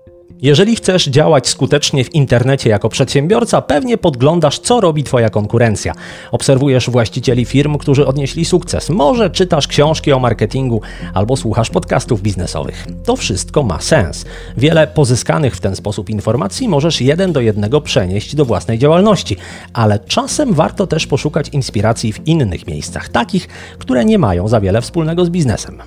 Jeżeli chcesz działać skutecznie w internecie jako przedsiębiorca, pewnie podglądasz, co robi Twoja konkurencja. Obserwujesz właścicieli firm, którzy odnieśli sukces. Może czytasz książki o marketingu albo słuchasz podcastów biznesowych. To wszystko ma sens. Wiele pozyskanych w ten sposób informacji możesz 1 do 1 przenieść do własnej działalności, ale czasem warto też poszukać inspiracji w innych miejscach, takich, które nie mają za wiele wspólnego z biznesem.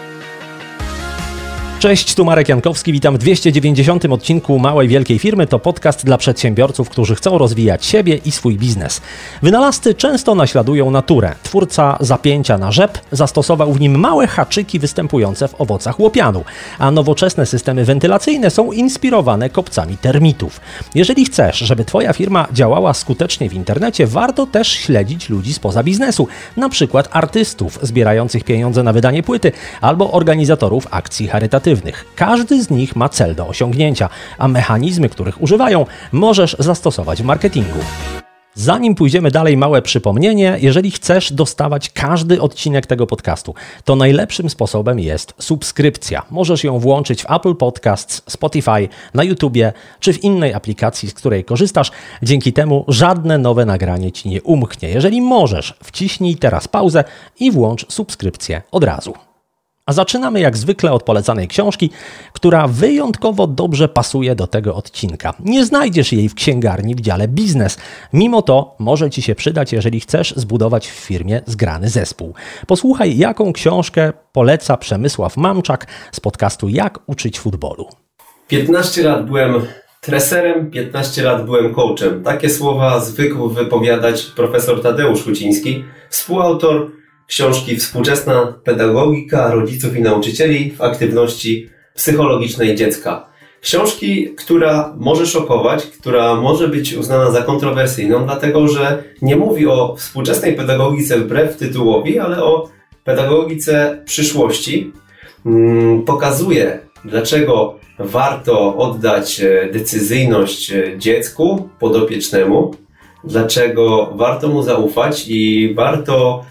Cześć, tu Marek Jankowski, witam w 290. odcinku Małej Wielkiej Firmy. To podcast dla przedsiębiorców, którzy chcą rozwijać siebie i swój biznes. Wynalazcy często naśladują naturę. Twórca zapięcia na rzep zastosował w nim małe haczyki występujące w owocach łopianu, a nowoczesne systemy wentylacyjne są inspirowane kopcami termitów. Jeżeli chcesz, żeby Twoja firma działała skutecznie w internecie, warto też śledzić ludzi spoza biznesu, na przykład artystów zbierających pieniądze na wydanie płyty albo organizatorów akcji charytatywnych. Każdy z nich ma cel do osiągnięcia, a mechanizmy, których używają, możesz zastosować w marketingu. Zanim pójdziemy dalej, małe przypomnienie. Jeżeli chcesz dostawać każdy odcinek tego podcastu, to najlepszym sposobem jest subskrypcja. Możesz ją włączyć w Apple Podcasts, Spotify, na YouTubie czy w innej aplikacji, z której korzystasz. Dzięki temu żadne nowe nagranie Ci nie umknie. Jeżeli możesz, wciśnij teraz pauzę i włącz subskrypcję od razu. A zaczynamy jak zwykle od polecanej książki, która wyjątkowo dobrze pasuje do tego odcinka. Nie znajdziesz jej w księgarni w dziale biznes. Mimo to może Ci się przydać, jeżeli chcesz zbudować w firmie zgrany zespół. Posłuchaj, jaką książkę poleca Przemysław Mamczak z podcastu Jak uczyć futbolu. 15 lat byłem treserem, 15 lat byłem coachem. Takie słowa zwykł wypowiadać profesor Tadeusz Huciński, współautor książki Współczesna pedagogika rodziców i nauczycieli w aktywności psychologicznej dziecka. Książki, która może szokować, która może być uznana za kontrowersyjną, dlatego że nie mówi o współczesnej pedagogice wbrew tytułowi, ale o pedagogice przyszłości. Pokazuje, dlaczego warto oddać decyzyjność dziecku podopiecznemu, dlaczego warto mu zaufać i warto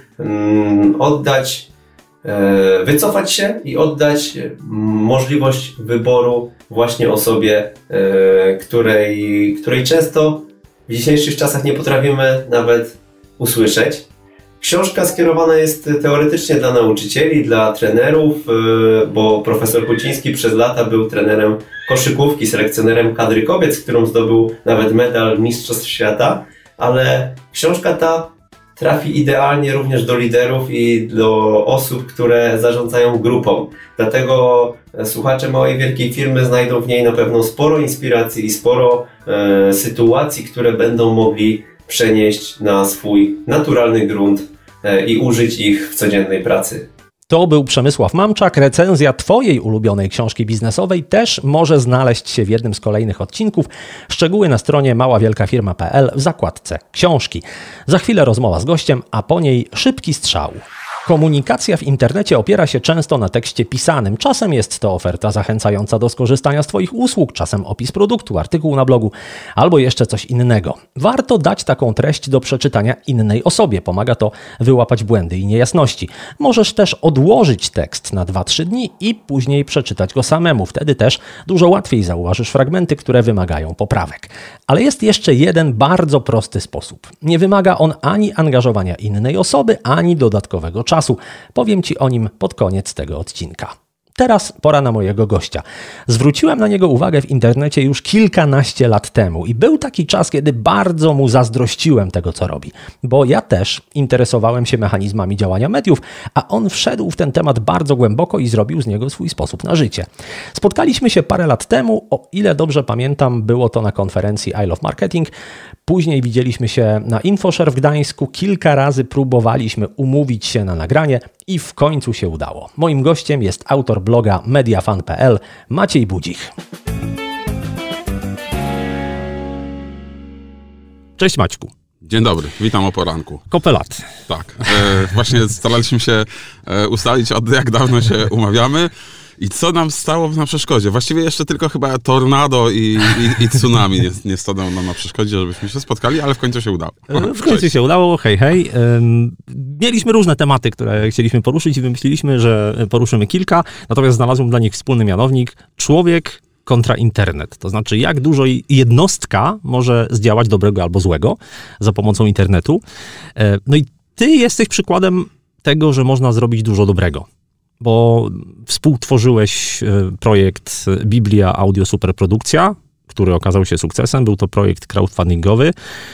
wycofać się i oddać możliwość wyboru właśnie osobie, której często w dzisiejszych czasach nie potrafimy nawet usłyszeć. Książka skierowana jest teoretycznie dla nauczycieli, dla trenerów, bo profesor Huciński przez lata był trenerem koszykówki, selekcjonerem kadry kobiet, z którą zdobył nawet medal Mistrzostw Świata, ale książka ta trafi idealnie również do liderów i do osób, które zarządzają grupą. Dlatego słuchacze Małej Wielkiej Firmy znajdą w niej na pewno sporo inspiracji i sporo sytuacji, które będą mogli przenieść na swój naturalny grunt i użyć ich w codziennej pracy. To był Przemysław Mamczak. Recenzja Twojej ulubionej książki biznesowej też może znaleźć się w jednym z kolejnych odcinków. Szczegóły na stronie maławielkafirma.pl w zakładce książki. Za chwilę rozmowa z gościem, a po niej szybki strzał. Komunikacja w internecie opiera się często na tekście pisanym. Czasem jest to oferta zachęcająca do skorzystania z Twoich usług, czasem opis produktu, artykuł na blogu albo jeszcze coś innego. Warto dać taką treść do przeczytania innej osobie. Pomaga to wyłapać błędy i niejasności. Możesz też odłożyć tekst na 2-3 dni i później przeczytać go samemu. Wtedy też dużo łatwiej zauważysz fragmenty, które wymagają poprawek. Ale jest jeszcze jeden bardzo prosty sposób. Nie wymaga on ani angażowania innej osoby, ani dodatkowego czasu. Powiem Ci o nim pod koniec tego odcinka. Teraz pora na mojego gościa. Zwróciłem na niego uwagę w internecie już kilkanaście lat temu i był taki czas, kiedy bardzo mu zazdrościłem tego, co robi. Bo ja też interesowałem się mechanizmami działania mediów, a on wszedł w ten temat bardzo głęboko i zrobił z niego swój sposób na życie. Spotkaliśmy się parę lat temu, o ile dobrze pamiętam, było to na konferencji I Love Marketing. Później widzieliśmy się na InfoShare w Gdańsku, kilka razy próbowaliśmy umówić się na nagranie i w końcu się udało. Moim gościem jest autor bloga mediafan.pl Maciej Budzich. Cześć Maćku. Dzień dobry, witam o poranku. Kopelat. Tak, właśnie staraliśmy się ustalić, od jak dawno się umawiamy i co nam stało na przeszkodzie. Właściwie jeszcze tylko chyba tornado i tsunami nie stanęło nam na przeszkodzie, żebyśmy się spotkali, ale w końcu się udało. W końcu się udało, hej. Mieliśmy różne tematy, które chcieliśmy poruszyć i wymyśliliśmy, że poruszymy kilka, natomiast znalazłem dla nich wspólny mianownik. Człowiek kontra internet. To znaczy, jak dużo jednostka może zdziałać dobrego albo złego za pomocą internetu. No i ty jesteś przykładem tego, że można zrobić dużo dobrego. Bo współtworzyłeś projekt Biblia Audio Superprodukcja, który okazał się sukcesem. Był to projekt crowdfundingowy.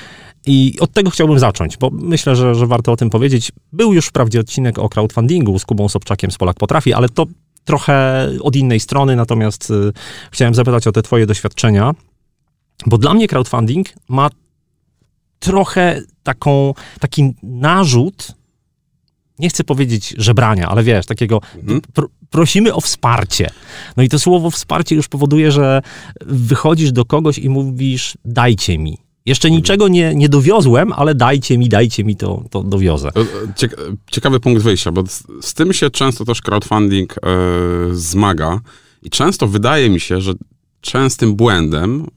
I od tego chciałbym zacząć, bo myślę, że warto o tym powiedzieć. Był już wprawdzie odcinek o crowdfundingu z Kubą Sobczakiem z Polak Potrafi, ale to trochę od innej strony, natomiast chciałem zapytać o te twoje doświadczenia, bo dla mnie crowdfunding ma trochę taki narzut, nie chcę powiedzieć żebrania, ale wiesz, takiego prosimy o wsparcie. No i to słowo wsparcie już powoduje, że wychodzisz do kogoś i mówisz dajcie mi. Jeszcze niczego nie dowiozłem, ale dajcie mi, to dowiozę. Ciekawy punkt wyjścia, bo z tym się często też crowdfunding zmaga i często wydaje mi się, że częstym błędem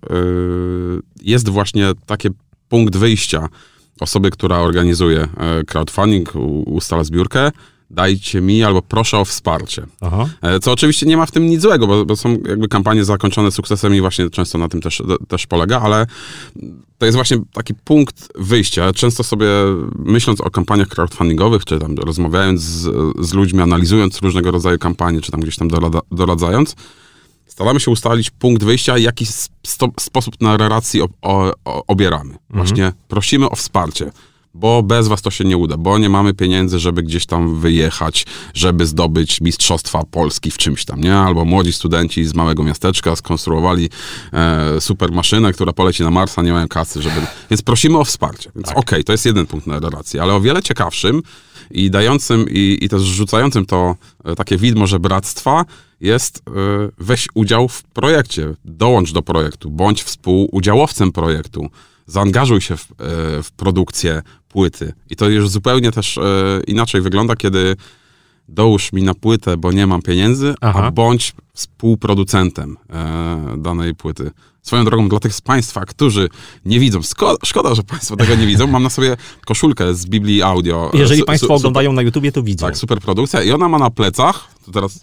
jest właśnie taki punkt wyjścia osoby, która organizuje crowdfunding, ustala zbiórkę, dajcie mi albo proszę o wsparcie. Aha. Co oczywiście nie ma w tym nic złego, bo są jakby kampanie zakończone sukcesem i właśnie często na tym też polega, ale to jest właśnie taki punkt wyjścia. Często sobie myśląc o kampaniach crowdfundingowych, czy tam rozmawiając z ludźmi, analizując różnego rodzaju kampanie, czy tam gdzieś tam doradzając, staramy się ustalić punkt wyjścia, jaki sposób narracji obieramy. Właśnie prosimy o wsparcie. Bo bez was to się nie uda, bo nie mamy pieniędzy, żeby gdzieś tam wyjechać, żeby zdobyć mistrzostwa Polski w czymś tam, nie? Albo młodzi studenci z małego miasteczka skonstruowali super maszynę, która poleci na Marsa, nie mają kasy, żeby... Więc prosimy o wsparcie. Więc okej, to jest jeden punkt narracji, ale o wiele ciekawszym i dającym i też rzucającym to takie widmo żebractwa jest weź udział w projekcie, dołącz do projektu, bądź współudziałowcem projektu. Zaangażuj się w produkcję płyty. I to już zupełnie też inaczej wygląda, kiedy dołóż mi na płytę, bo nie mam pieniędzy, a bądź współproducentem danej płyty. Swoją drogą, dla tych z państwa, którzy nie widzą, szkoda, że państwo tego nie widzą, mam na sobie koszulkę z Biblii Audio. Jeżeli państwo oglądają na YouTubie, to widzą. Tak, super produkcja. I ona ma na plecach, to teraz...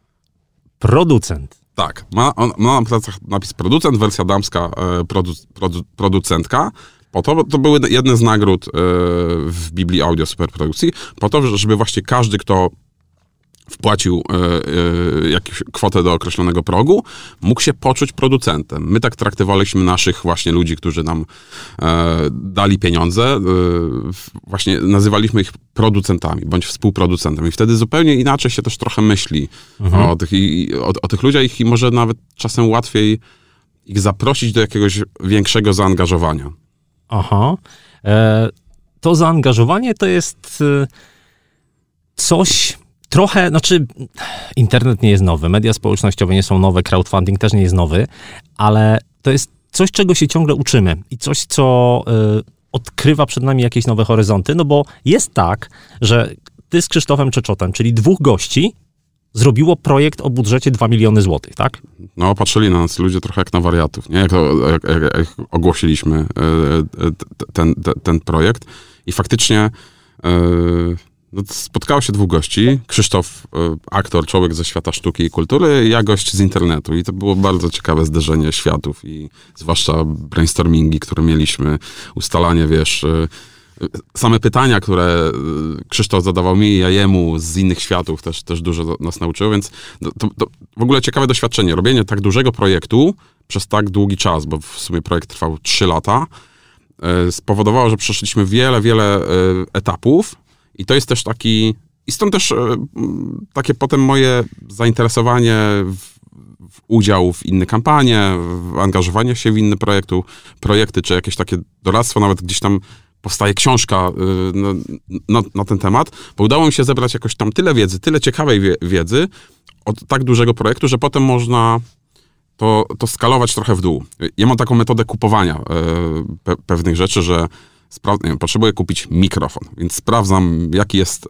Producent. Tak, ma na plecach napis producent, wersja damska producentka. To były jedne z nagród w Biblii Audio Superprodukcji, po to, żeby właśnie każdy, kto wpłacił jakąś kwotę do określonego progu, mógł się poczuć producentem. My tak traktowaliśmy naszych właśnie ludzi, którzy nam dali pieniądze, właśnie nazywaliśmy ich producentami, bądź współproducentami. I wtedy zupełnie inaczej się też trochę myśli o tych ludziach i może nawet czasem łatwiej ich zaprosić do jakiegoś większego zaangażowania. Aha. To zaangażowanie to jest coś... Trochę, internet nie jest nowy, media społecznościowe nie są nowe, crowdfunding też nie jest nowy, ale to jest coś, czego się ciągle uczymy i coś, co odkrywa przed nami jakieś nowe horyzonty, no bo jest tak, że ty z Krzysztofem Czeczotem, czyli dwóch gości, zrobiło projekt o budżecie 2 miliony złotych, tak? No, patrzyli na nas ludzie trochę jak na wariatów, nie? Jak ogłosiliśmy ten projekt i faktycznie... Spotkało się dwóch gości. Krzysztof, aktor, człowiek ze świata sztuki i kultury, ja gość z internetu. I to było bardzo ciekawe zderzenie światów i zwłaszcza brainstormingi, które mieliśmy, ustalanie, same pytania, które Krzysztof zadawał mi, ja jemu z innych światów też dużo nas nauczyło, więc to w ogóle ciekawe doświadczenie. Robienie tak dużego projektu przez tak długi czas, bo w sumie projekt trwał 3 lata, spowodowało, że przeszliśmy wiele etapów. I to jest też i stąd też takie potem moje zainteresowanie w udział w inne kampanie, w angażowanie się w inne projekty, czy jakieś takie doradztwo, nawet gdzieś tam powstaje książka na ten temat, bo udało mi się zebrać jakoś tam tyle wiedzy, tyle ciekawej wiedzy od tak dużego projektu, że potem można to skalować trochę w dół. Ja mam taką metodę kupowania pewnych rzeczy, że potrzebuję kupić mikrofon, więc sprawdzam, jaki jest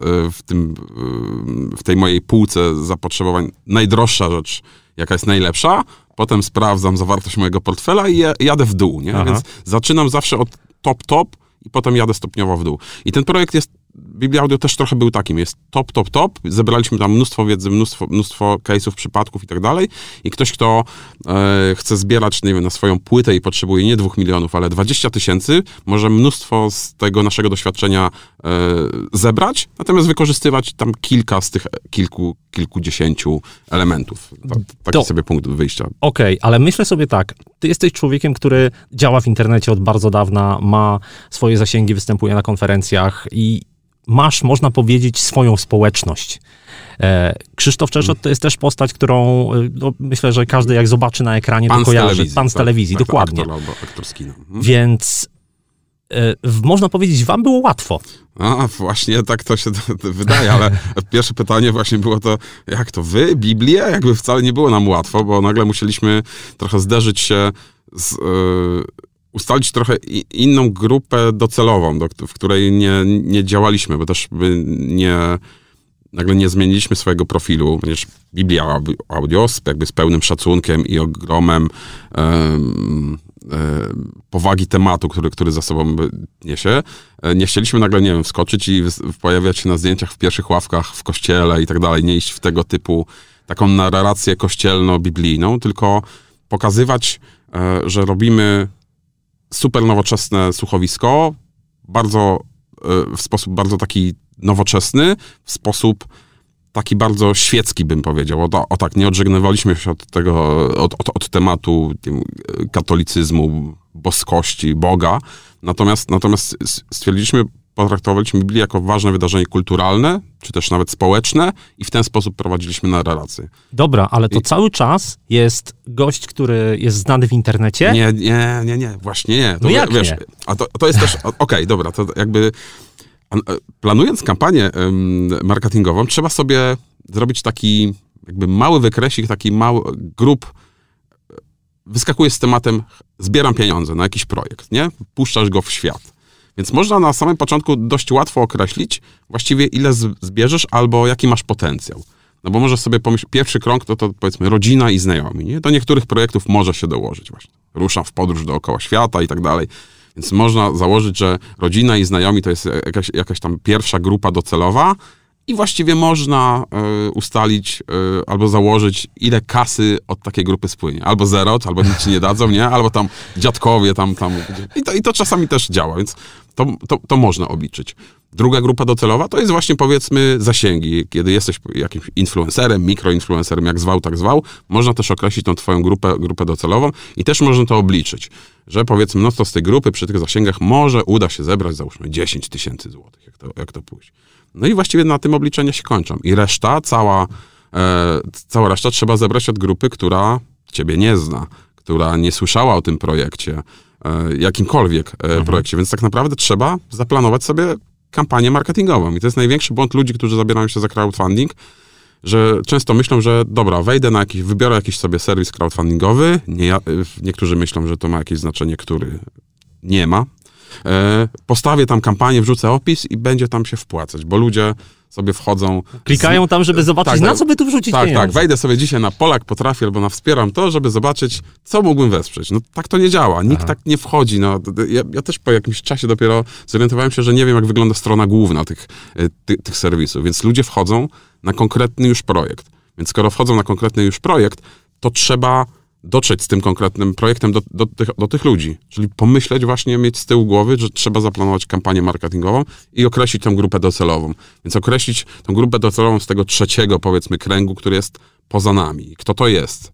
w tej mojej półce zapotrzebowań najdroższa rzecz, jaka jest najlepsza, potem sprawdzam zawartość mojego portfela i jadę w dół, nie? Więc zaczynam zawsze od top i potem jadę stopniowo w dół. I ten projekt jest Biblia Audio też trochę był takim, jest top. Zebraliśmy tam mnóstwo wiedzy, mnóstwo case'ów, przypadków i tak dalej. I ktoś, kto chce zbierać, nie wiem, na swoją płytę i potrzebuje nie 2 milionów, ale 20 000, może mnóstwo z tego naszego doświadczenia zebrać, natomiast wykorzystywać tam kilka z tych kilkudziesięciu elementów. Taki sobie punkt wyjścia. Okej, ale myślę sobie tak, ty jesteś człowiekiem, który działa w internecie od bardzo dawna, ma swoje zasięgi, występuje na konferencjach i masz, można powiedzieć, swoją społeczność. Krzysztof Czeszot to jest też postać, którą myślę, że każdy jak zobaczy na ekranie, to kojarzy. Pan z telewizji, dokładnie. Aktor albo aktorski. Więc można powiedzieć, wam było łatwo. A, właśnie tak to się wydaje, ale pierwsze pytanie właśnie było to, jak to wy, Biblię? Jakby wcale nie było nam łatwo, bo nagle musieliśmy trochę zderzyć się ustalić trochę inną grupę docelową, w której nie działaliśmy, bo też nagle nie zmieniliśmy swojego profilu, ponieważ Biblia Audio jakby z pełnym szacunkiem i ogromem powagi tematu, który za sobą niesie. Nie chcieliśmy nagle, nie wiem, wskoczyć i pojawiać się na zdjęciach w pierwszych ławkach w kościele i tak dalej, nie iść w tego typu taką narrację kościelno-biblijną, tylko pokazywać, że robimy super nowoczesne słuchowisko, w sposób bardzo taki nowoczesny, w sposób taki bardzo świecki, bym powiedział. O tak, nie odżegnywaliśmy się od tematu katolicyzmu, boskości, Boga. Natomiast potraktowaliśmy Biblię jako ważne wydarzenie kulturalne, czy też nawet społeczne i w ten sposób prowadziliśmy narrację. Dobra, ale to cały czas jest gość, który jest znany w internecie? Nie, właśnie nie. No jak wiesz, nie? A to jest też, okej, dobra, to jakby planując kampanię marketingową, trzeba sobie zrobić taki jakby mały wykresik, taki mały grup, wyskakuje z tematem, zbieram pieniądze na jakiś projekt, nie? Puszczasz go w świat. Więc można na samym początku dość łatwo określić właściwie ile zbierzesz albo jaki masz potencjał. No bo możesz sobie pomyśleć, pierwszy krąg to powiedzmy rodzina i znajomi, nie? Do niektórych projektów może się dołożyć właśnie. Ruszam w podróż dookoła świata i tak dalej. Więc można założyć, że rodzina i znajomi to jest jakaś tam pierwsza grupa docelowa i właściwie można ustalić albo założyć, ile kasy od takiej grupy spłynie. Albo zero, albo nic ci nie dadzą, nie? Albo tam dziadkowie tam. I to czasami też działa, więc to można obliczyć. Druga grupa docelowa to jest właśnie, powiedzmy, zasięgi. Kiedy jesteś jakimś influencerem, mikroinfluencerem, jak zwał, tak zwał, można też określić tą twoją grupę docelową i też można to obliczyć, że powiedzmy, no to z tej grupy przy tych zasięgach może uda się zebrać, załóżmy, 10 000 złotych, jak to pójść. No i właściwie na tym obliczenia się kończą. I reszta, cała reszta trzeba zebrać od grupy, która ciebie nie zna, która nie słyszała o tym projekcie, jakimkolwiek projekcie, więc tak naprawdę trzeba zaplanować sobie kampanię marketingową. I to jest największy błąd ludzi, którzy zabierają się za crowdfunding, że często myślą, że dobra, wejdę wybiorę jakiś sobie serwis crowdfundingowy, niektórzy myślą, że to ma jakieś znaczenie, który nie ma. Postawię tam kampanię, wrzucę opis i będzie tam się wpłacać, bo ludzie sobie wchodzą... Klikają tam, żeby zobaczyć, na co by tu wrzucić pieniądze. Tak, wejdę sobie dzisiaj na Polak Potrafi albo na Wspieram to, żeby zobaczyć, co mógłbym wesprzeć. No tak to nie działa, nikt tak nie wchodzi. No, ja też po jakimś czasie dopiero zorientowałem się, że nie wiem, jak wygląda strona główna tych serwisów, więc ludzie wchodzą na konkretny już projekt. Więc skoro wchodzą na konkretny już projekt, to trzeba dotrzeć z tym konkretnym projektem do tych ludzi. Czyli pomyśleć właśnie, mieć z tyłu głowy, że trzeba zaplanować kampanię marketingową i określić tę grupę docelową. Więc określić tę grupę docelową z tego trzeciego, powiedzmy, kręgu, który jest poza nami. Kto to jest?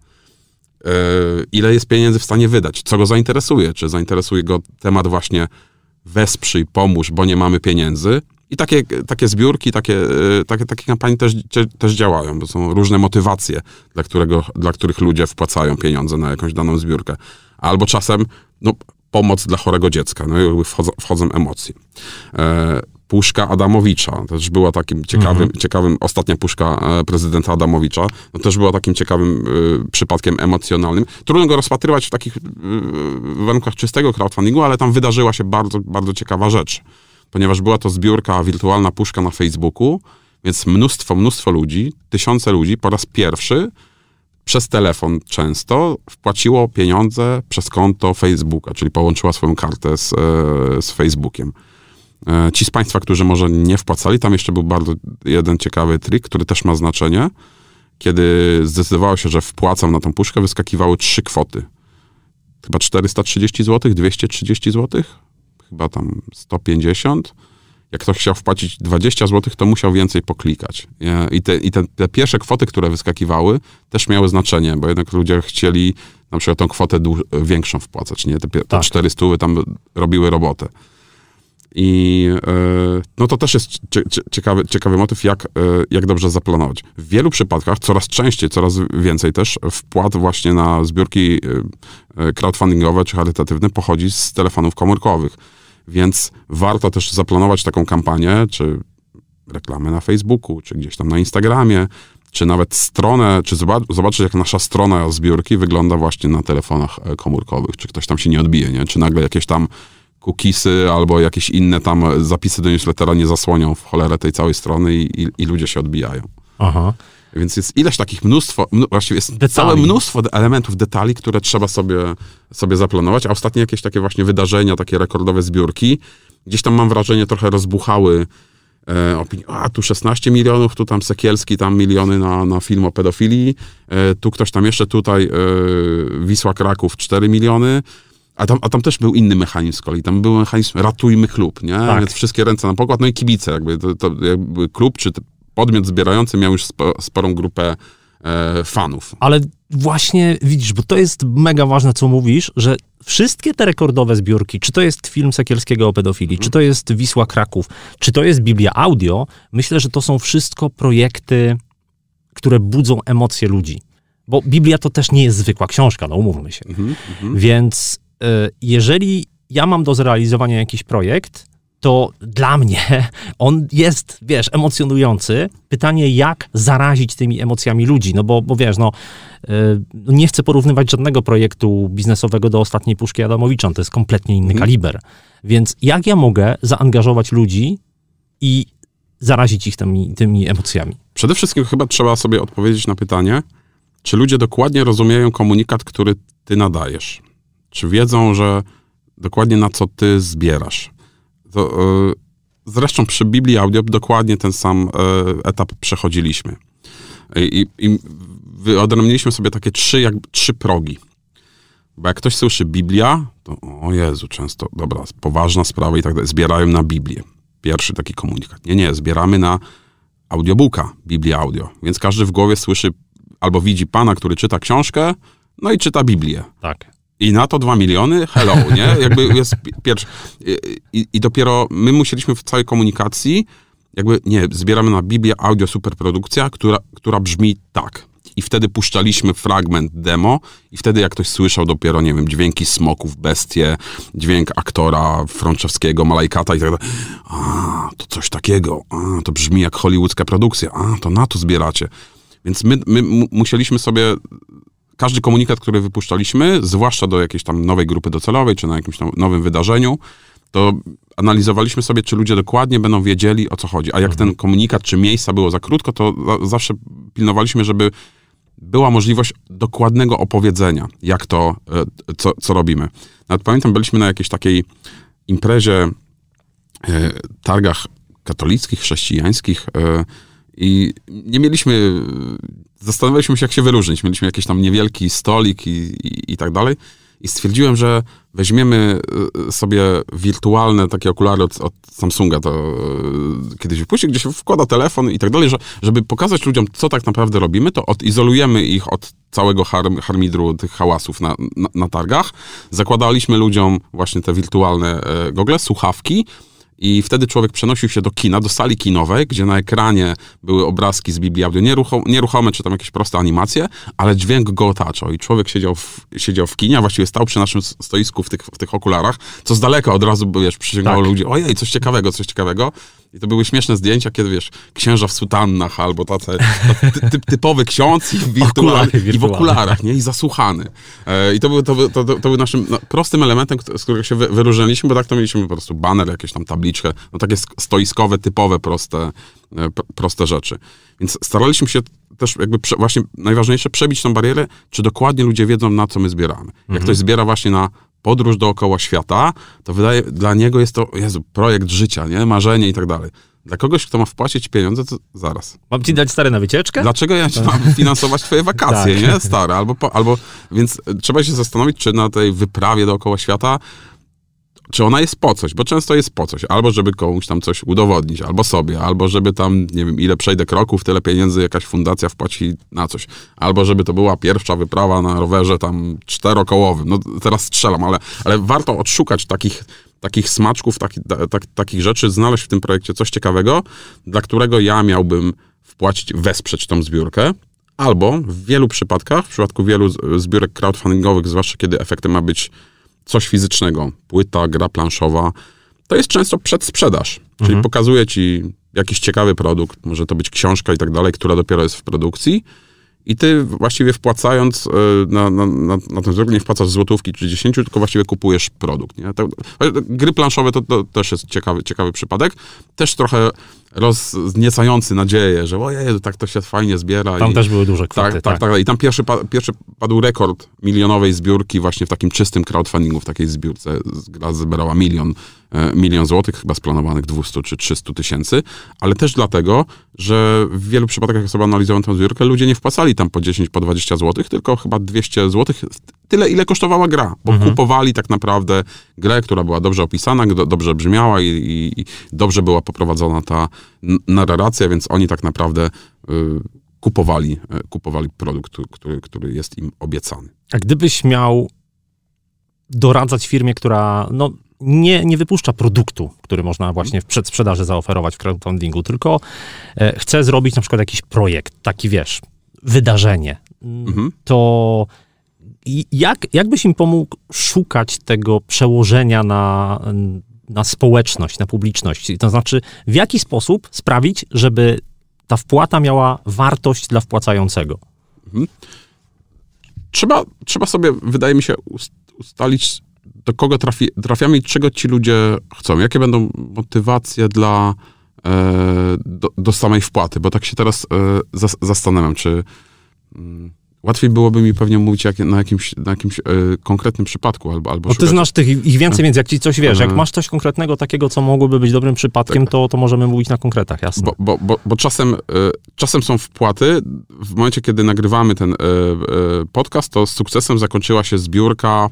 Ile jest pieniędzy w stanie wydać? Co go zainteresuje? Czy zainteresuje go temat właśnie wesprzyj, pomóż, bo nie mamy pieniędzy? I takie zbiórki, takie kampanie też działają, bo są różne motywacje, dla których ludzie wpłacają pieniądze na jakąś daną zbiórkę. Albo czasem pomoc dla chorego dziecka, no i wchodzą emocje. Puszka Adamowicza też była takim ciekawym, ostatnia puszka prezydenta Adamowicza, no też była takim ciekawym przypadkiem emocjonalnym. Trudno go rozpatrywać w takich warunkach czystego crowdfundingu, ale tam wydarzyła się bardzo, bardzo ciekawa rzecz. Ponieważ była to zbiórka, wirtualna puszka na Facebooku, więc mnóstwo ludzi, tysiące ludzi po raz pierwszy przez telefon często wpłaciło pieniądze przez konto Facebooka, czyli połączyła swoją kartę z Facebookiem. Ci z Państwa, którzy może nie wpłacali, tam jeszcze był bardzo jeden ciekawy trik, który też ma znaczenie. Kiedy zdecydowało się, że wpłacam na tą puszkę, wyskakiwały 3 kwoty. Chyba 430 zł, 230 zł, chyba tam 150. Jak ktoś chciał wpłacić 20 zł, to musiał więcej poklikać. I te pierwsze kwoty, które wyskakiwały, też miały znaczenie, bo jednak ludzie chcieli na przykład tą kwotę większą wpłacać. Nie? Te 400 tam robiły robotę. I no to też jest ciekawy motyw, jak dobrze zaplanować. W wielu przypadkach coraz częściej, coraz więcej też wpłat właśnie na zbiórki crowdfundingowe czy charytatywne pochodzi z telefonów komórkowych. Więc warto też zaplanować taką kampanię, czy reklamę na Facebooku, czy gdzieś tam na Instagramie, czy nawet stronę, czy zobaczyć, jak nasza strona zbiórki wygląda właśnie na telefonach komórkowych. Czy ktoś tam się nie odbije, nie? Czy nagle jakieś tam cookiesy albo jakieś inne tam zapisy do newslettera nie zasłonią w cholerę tej całej strony i ludzie się odbijają. Aha. Więc jest ileś takich właściwie jest detali. Całe mnóstwo elementów, detali, które trzeba sobie zaplanować, a ostatnie jakieś takie właśnie wydarzenia, takie rekordowe zbiórki, gdzieś tam mam wrażenie trochę rozbuchały opinię, tu 16 milionów, tu tam Sekielski, tam miliony na film o pedofilii, tu ktoś tam jeszcze, tutaj Wisła Kraków 4 miliony, a tam też był inny mechanizm z kolei. Tam był mechanizm ratujmy klub, nie? Tak. Więc wszystkie ręce na pokład, no i kibice. Jakby klub czy podmiot zbierający miał już sporą grupę fanów. Ale właśnie widzisz, bo to jest mega ważne, co mówisz, że wszystkie te rekordowe zbiórki, czy to jest film Sekielskiego o pedofilii, czy to jest Wisła Kraków, czy to jest Biblia Audio, myślę, że to są wszystko projekty, które budzą emocje ludzi. Bo Biblia to też nie jest zwykła książka, no umówmy się. Więc jeżeli ja mam do zrealizowania jakiś projekt, to dla mnie on jest, wiesz, emocjonujący. Pytanie, jak zarazić tymi emocjami ludzi, no bo wiesz, nie chcę porównywać żadnego projektu biznesowego do Ostatniej Puszki Adamowicza, to jest kompletnie inny kaliber. Więc jak ja mogę zaangażować ludzi i zarazić ich tymi emocjami? Przede wszystkim chyba trzeba sobie odpowiedzieć na pytanie, czy ludzie dokładnie rozumieją komunikat, który ty nadajesz. Czy wiedzą, że dokładnie na co ty zbierasz. Zresztą przy Biblii Audio dokładnie ten sam etap przechodziliśmy. I wyodrębniliśmy sobie takie 3 progi. Bo jak ktoś słyszy Biblia, to o Jezu, często, dobra, poważna sprawa i tak dalej, zbierają na Biblię. Pierwszy taki komunikat. Nie, zbieramy na audiobooka Biblia Audio. Więc każdy w głowie słyszy albo widzi pana, który czyta książkę, no i czyta Biblię. Tak. I na to 2 miliony, hello, nie? Jakby jest pierwszy. I dopiero my musieliśmy w całej komunikacji, zbieramy na Biblię Audio Superprodukcja, która brzmi tak. I wtedy puszczaliśmy fragment demo i wtedy jak ktoś słyszał dopiero, nie wiem, dźwięki smoków, bestie, dźwięk aktora Frączewskiego, Malajkata i tak dalej. To coś takiego. To brzmi jak hollywoodzka produkcja. To na to zbieracie. Więc my musieliśmy sobie każdy komunikat, który wypuszczaliśmy, zwłaszcza do jakiejś tam nowej grupy docelowej, czy na jakimś nowym wydarzeniu, to analizowaliśmy sobie, czy ludzie dokładnie będą wiedzieli, o co chodzi. A jak ten komunikat, czy miejsca było za krótko, to zawsze pilnowaliśmy, żeby była możliwość dokładnego opowiedzenia, jak to, co robimy. Nawet pamiętam, byliśmy na jakiejś takiej imprezie, targach katolickich, chrześcijańskich i nie mieliśmy... Zastanawialiśmy się, jak się wyróżnić. Mieliśmy jakiś tam niewielki stolik i tak dalej. I stwierdziłem, że weźmiemy sobie wirtualne takie okulary od Samsunga, to kiedyś wypuścił, gdzie się wkłada telefon i tak dalej, żeby pokazać ludziom, co tak naprawdę robimy, to odizolujemy ich od całego harmidru tych hałasów na targach. Zakładaliśmy ludziom właśnie te wirtualne gogle, słuchawki, i wtedy człowiek przenosił się do kina, do sali kinowej, gdzie na ekranie były obrazki z Biblii Audio, nieruchome, czy tam jakieś proste animacje, ale dźwięk go otaczał. I człowiek siedział w kinie, a właściwie stał przy naszym stoisku w tych okularach, co z daleka od razu, przyciągało ludzi. Ojej, coś ciekawego. I to były śmieszne zdjęcia, kiedy, księża w sutannach, albo tacy typowy ksiądz i w okularach, nie? I zasłuchany. I to był naszym prostym elementem, z którego się wyróżniliśmy, bo tak to mieliśmy po prostu baner, jakieś tam tabliczkę, takie stoiskowe, typowe, proste rzeczy. Więc staraliśmy się też właśnie najważniejsze, przebić tą barierę, czy dokładnie ludzie wiedzą, na co my zbieramy. Jak ktoś zbiera właśnie na podróż dookoła świata, to dla niego jest to, Jezu, projekt życia, nie? Marzenie i tak dalej. Dla kogoś, kto ma wpłacić pieniądze, to zaraz. Mam ci dać, stary, na wycieczkę? Dlaczego ja ci mam finansować twoje wakacje, tak. nie, stary? Więc trzeba się zastanowić, czy na tej wyprawie dookoła świata, czy ona jest po coś, bo często jest po coś. Albo żeby komuś tam coś udowodnić, albo sobie, albo żeby tam, nie wiem, ile przejdę kroków, tyle pieniędzy jakaś fundacja wpłaci na coś. Albo żeby to była pierwsza wyprawa na rowerze tam 4-kołowym. No teraz strzelam, ale warto odszukać takich smaczków, takich rzeczy, znaleźć w tym projekcie coś ciekawego, dla którego ja miałbym wesprzeć tą zbiórkę. Albo w wielu przypadkach, w przypadku wielu zbiórek crowdfundingowych, zwłaszcza kiedy efektem ma być coś fizycznego, płyta, gra planszowa, to jest często przedsprzedaż. Czyli pokazuje ci jakiś ciekawy produkt, może to być książka i tak dalej, która dopiero jest w produkcji i ty właściwie wpłacając na tę zbiórkę, nie wpłacasz złotówki czy 10, tylko właściwie kupujesz produkt. Nie? Gry planszowe to też jest ciekawy przypadek. Też trochę rozniecający nadzieję, że ojej, tak to się fajnie zbiera. Tam też były duże kwoty. Tak. I tam pierwszy padł rekord milionowej zbiórki właśnie w takim czystym crowdfundingu, w takiej zbiórce. Gra zebrała milion złotych, chyba z planowanych 200 czy 300 tysięcy, ale też dlatego, że w wielu przypadkach, jak sobie analizowałem tę zbiórkę, ludzie nie wpłacali tam po 10, po 20 złotych, tylko chyba 200 złotych, tyle ile kosztowała gra, bo kupowali tak naprawdę grę, która była dobrze opisana, dobrze brzmiała i dobrze była poprowadzona ta narracja, więc oni tak naprawdę kupowali produkt, który jest im obiecany. A gdybyś miał doradzać firmie, która nie wypuszcza produktu, który można właśnie w przedsprzedaży zaoferować w crowdfundingu, tylko chce zrobić na przykład jakiś projekt, taki wiesz, wydarzenie, to jak byś im pomógł szukać tego przełożenia na społeczność, na publiczność? To znaczy, w jaki sposób sprawić, żeby ta wpłata miała wartość dla wpłacającego? Trzeba sobie, wydaje mi się, ustalić, do kogo trafiamy i czego ci ludzie chcą. Jakie będą motywacje do samej wpłaty, bo tak się teraz zastanawiam, czy łatwiej byłoby mi pewnie mówić na jakimś konkretnym przypadku, albo ty znasz ich więcej, więc jak ci coś wiesz, jak masz coś konkretnego takiego, co mogłoby być dobrym przypadkiem, to możemy mówić na konkretach, jasne. Bo czasem są wpłaty. W momencie, kiedy nagrywamy ten podcast, to z sukcesem zakończyła się zbiórka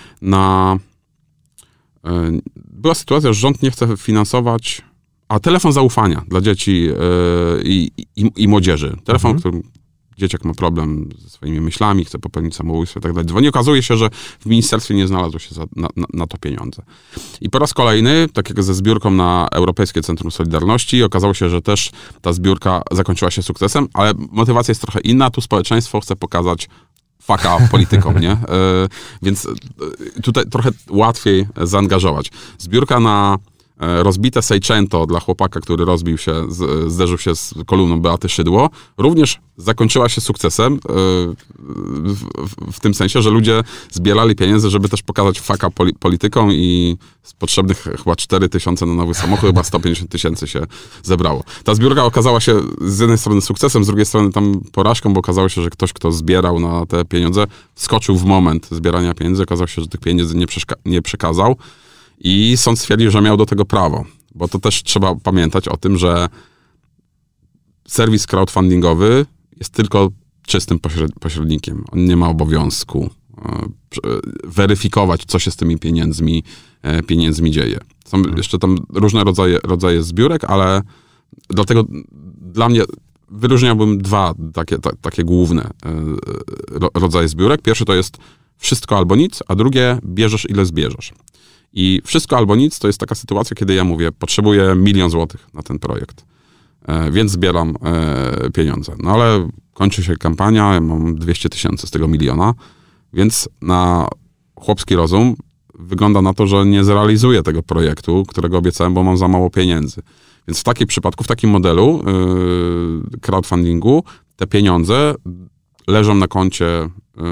była sytuacja, że rząd nie chce finansować, telefon zaufania dla dzieci i młodzieży. Telefon, którym dzieciak ma problem ze swoimi myślami, chce popełnić samobójstwo i tak dalej. Dzwoni, okazuje się, że w ministerstwie nie znalazło się na to pieniądze. I po raz kolejny, tak jak ze zbiórką na Europejskie Centrum Solidarności, okazało się, że też ta zbiórka zakończyła się sukcesem, ale motywacja jest trochę inna. Tu społeczeństwo chce pokazać faka politykom, nie? Więc tutaj trochę łatwiej zaangażować. Zbiórka na rozbite Seicento dla chłopaka, który zderzył się z kolumną Beaty Szydło, również zakończyła się sukcesem w tym sensie, że ludzie zbierali pieniądze, żeby też pokazać faka politykom i z potrzebnych chyba 4 000 na nowy samochód, chyba 150 000 się zebrało. Ta zbiórka okazała się z jednej strony sukcesem, z drugiej strony tam porażką, bo okazało się, że ktoś, kto zbierał na te pieniądze, wskoczył w moment zbierania pieniędzy, okazało się, że tych pieniędzy nie przekazał. I sąd stwierdził, że miał do tego prawo, bo to też trzeba pamiętać o tym, że serwis crowdfundingowy jest tylko czystym pośrednikiem. On nie ma obowiązku weryfikować, co się z tymi pieniędzmi dzieje. Są jeszcze tam różne rodzaje zbiórek, ale dlatego dla mnie wyróżniałbym dwa takie główne rodzaje zbiórek. Pierwszy to jest wszystko albo nic, a drugie bierzesz ile zbierzesz. I wszystko albo nic to jest taka sytuacja, kiedy ja mówię, potrzebuję 1 000 000 złotych na ten projekt, więc zbieram pieniądze. No ale kończy się kampania, ja mam 200 000 z tego 1 000 000, więc na chłopski rozum wygląda na to, że nie zrealizuję tego projektu, którego obiecałem, bo mam za mało pieniędzy. Więc w takim przypadku, w takim modelu crowdfundingu te pieniądze leżą na koncie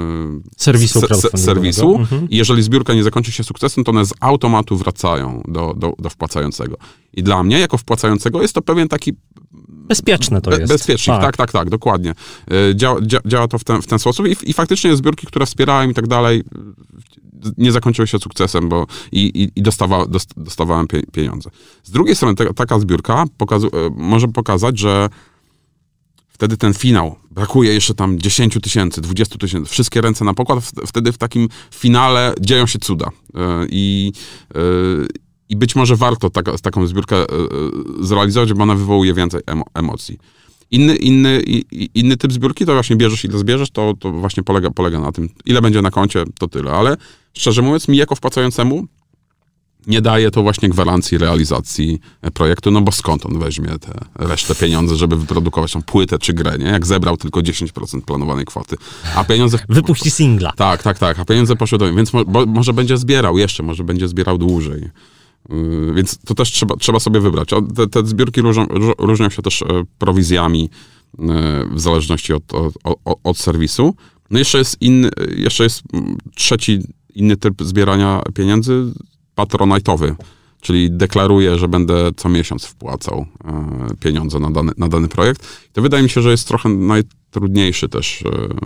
serwisu i jeżeli zbiórka nie zakończy się sukcesem, to one z automatu wracają do wpłacającego. I dla mnie, jako wpłacającego, jest to pewien taki... Bezpieczne to jest. Bezpiecznik, tak, dokładnie. Działa to w ten sposób i faktycznie zbiórki, które wspierałem i tak dalej, nie zakończyły się sukcesem, bo dostawałem pieniądze. Z drugiej strony taka zbiórka może pokazać, że wtedy ten finał, brakuje jeszcze tam 10 000, 20 000, wszystkie ręce na pokład, wtedy w takim finale dzieją się cuda. I być może warto taką zbiórkę zrealizować, bo ona wywołuje więcej emocji. Inny typ zbiórki to właśnie bierzesz ile zbierzesz, to właśnie polega na tym, ile będzie na koncie, to tyle. Ale szczerze mówiąc, mi jako wpłacającemu nie daje to właśnie gwarancji realizacji projektu, no bo skąd on weźmie te resztę pieniędzy, żeby wyprodukować tą płytę czy grę, nie? Jak zebrał tylko 10% planowanej kwoty. A pieniądze... Wypuści singla. Tak. A pieniądze poszły do... Więc może będzie zbierał jeszcze, może będzie zbierał dłużej. Więc to też trzeba sobie wybrać. Te zbiórki różnią się też prowizjami w zależności od serwisu. No jeszcze jest trzeci inny typ zbierania pieniędzy, patronite'owy, czyli deklaruję, że będę co miesiąc wpłacał pieniądze na dany projekt. To wydaje mi się, że jest trochę najtrudniejszy też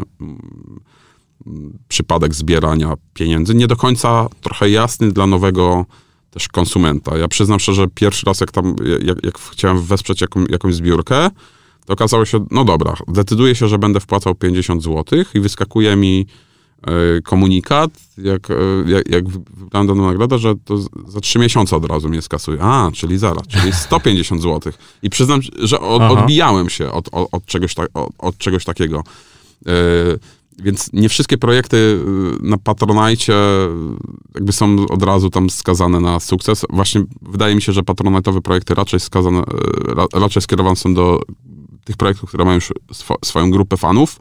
przypadek zbierania pieniędzy. Nie do końca trochę jasny dla nowego też konsumenta. Ja przyznam szczerze, pierwszy raz jak chciałem wesprzeć jakąś zbiórkę, to okazało się, no dobra, decyduję się, że będę wpłacał 50 zł i wyskakuje mi komunikat, jak wybrałem daną nagrodę, że to za 3 miesiące od razu mnie skasuje. Czyli zaraz, czyli 150 zł. I przyznam, że odbijałem się od czegoś takiego. Więc nie wszystkie projekty na Patronite jakby są od razu tam skazane na sukces. Właśnie wydaje mi się, że patronite'owe projekty raczej skierowane są do tych projektów, które mają już swoją grupę fanów.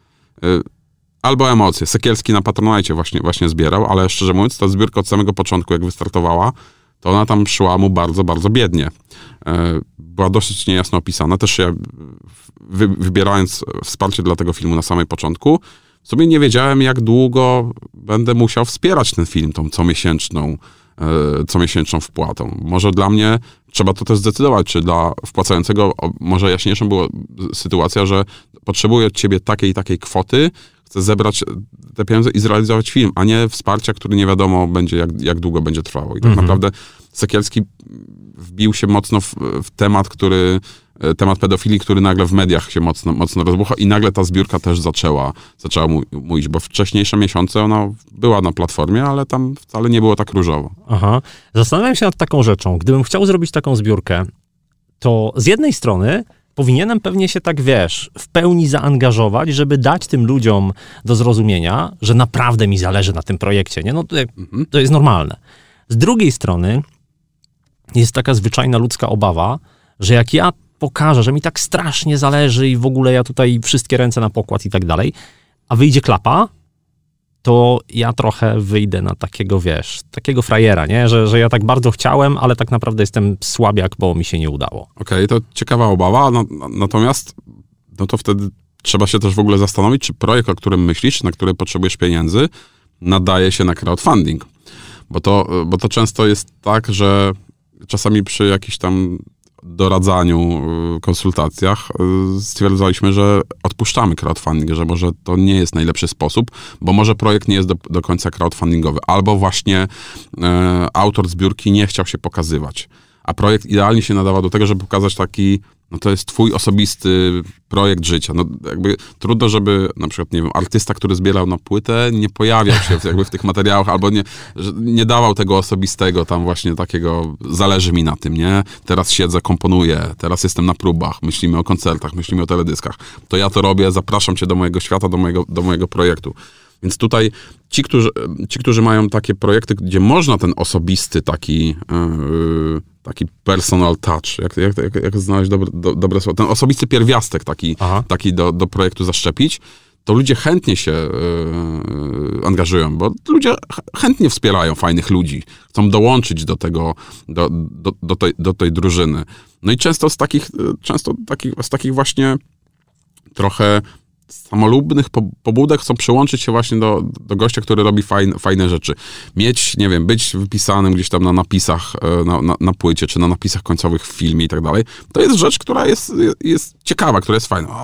Albo emocje. Sekielski na Patronite właśnie zbierał, ale szczerze mówiąc, ta zbiórka od samego początku, jak wystartowała, to ona tam szła mu bardzo, bardzo biednie. Była dosyć niejasno opisana. Też ja, wybierając wsparcie dla tego filmu na samym początku, sobie nie wiedziałem, jak długo będę musiał wspierać ten film, tą comiesięczną wpłatą. Może dla mnie trzeba to też zdecydować, czy dla wpłacającego może jaśniejszą była sytuacja, że potrzebuję od ciebie takiej i takiej kwoty, chcę zebrać te pieniądze i zrealizować film, a nie wsparcia, które nie wiadomo będzie, jak długo będzie trwało. I tak naprawdę Sekielski wbił się mocno w temat pedofilii, który nagle w mediach się mocno rozbuchał i nagle ta zbiórka też zaczęła mu iść, bo wcześniejsze miesiące ona była na platformie, ale tam wcale nie było tak różowo. Aha. Zastanawiam się nad taką rzeczą. Gdybym chciał zrobić taką zbiórkę, to z jednej strony powinienem pewnie się tak, w pełni zaangażować, żeby dać tym ludziom do zrozumienia, że naprawdę mi zależy na tym projekcie, nie? No to jest normalne. Z drugiej strony jest taka zwyczajna ludzka obawa, że jak ja pokażę, że mi tak strasznie zależy i w ogóle ja tutaj wszystkie ręce na pokład i tak dalej, a wyjdzie klapa, to ja trochę wyjdę na takiego, takiego frajera, nie? Że ja tak bardzo chciałem, ale tak naprawdę jestem słabiak, bo mi się nie udało. Okej, to ciekawa obawa, natomiast no to wtedy trzeba się też w ogóle zastanowić, czy projekt, o którym myślisz, na który potrzebujesz pieniędzy, nadaje się na crowdfunding. Bo to często jest tak, że czasami przy jakichś tam doradzaniu, konsultacjach stwierdzaliśmy, że odpuszczamy crowdfunding, że może to nie jest najlepszy sposób, bo może projekt nie jest do końca crowdfundingowy, albo właśnie autor zbiórki nie chciał się pokazywać, a projekt idealnie się nadawał do tego, żeby pokazać taki, no to jest twój osobisty projekt życia. No jakby trudno, żeby na przykład, nie wiem, artysta, który zbierał na płytę, nie pojawiał się jakby w tych materiałach, albo nie dawał tego osobistego tam właśnie takiego, zależy mi na tym, nie? Teraz siedzę, komponuję, teraz jestem na próbach, myślimy o koncertach, myślimy o teledyskach. To ja to robię, zapraszam cię do mojego świata, do mojego projektu. Więc tutaj ci, którzy mają takie projekty, gdzie można ten osobisty taki personal touch, jak znaleźć dobre słowo, ten osobisty pierwiastek taki do projektu zaszczepić, to ludzie chętnie się angażują, bo ludzie chętnie wspierają fajnych ludzi, chcą dołączyć do tej drużyny. No i często z takich właśnie trochę samolubnych pobudek chcą przyłączyć się właśnie do gościa, który robi fajne rzeczy. Mieć, nie wiem, być wypisanym gdzieś tam na napisach na płycie, czy na napisach końcowych w filmie i tak dalej. To jest rzecz, która jest ciekawa, która jest fajna.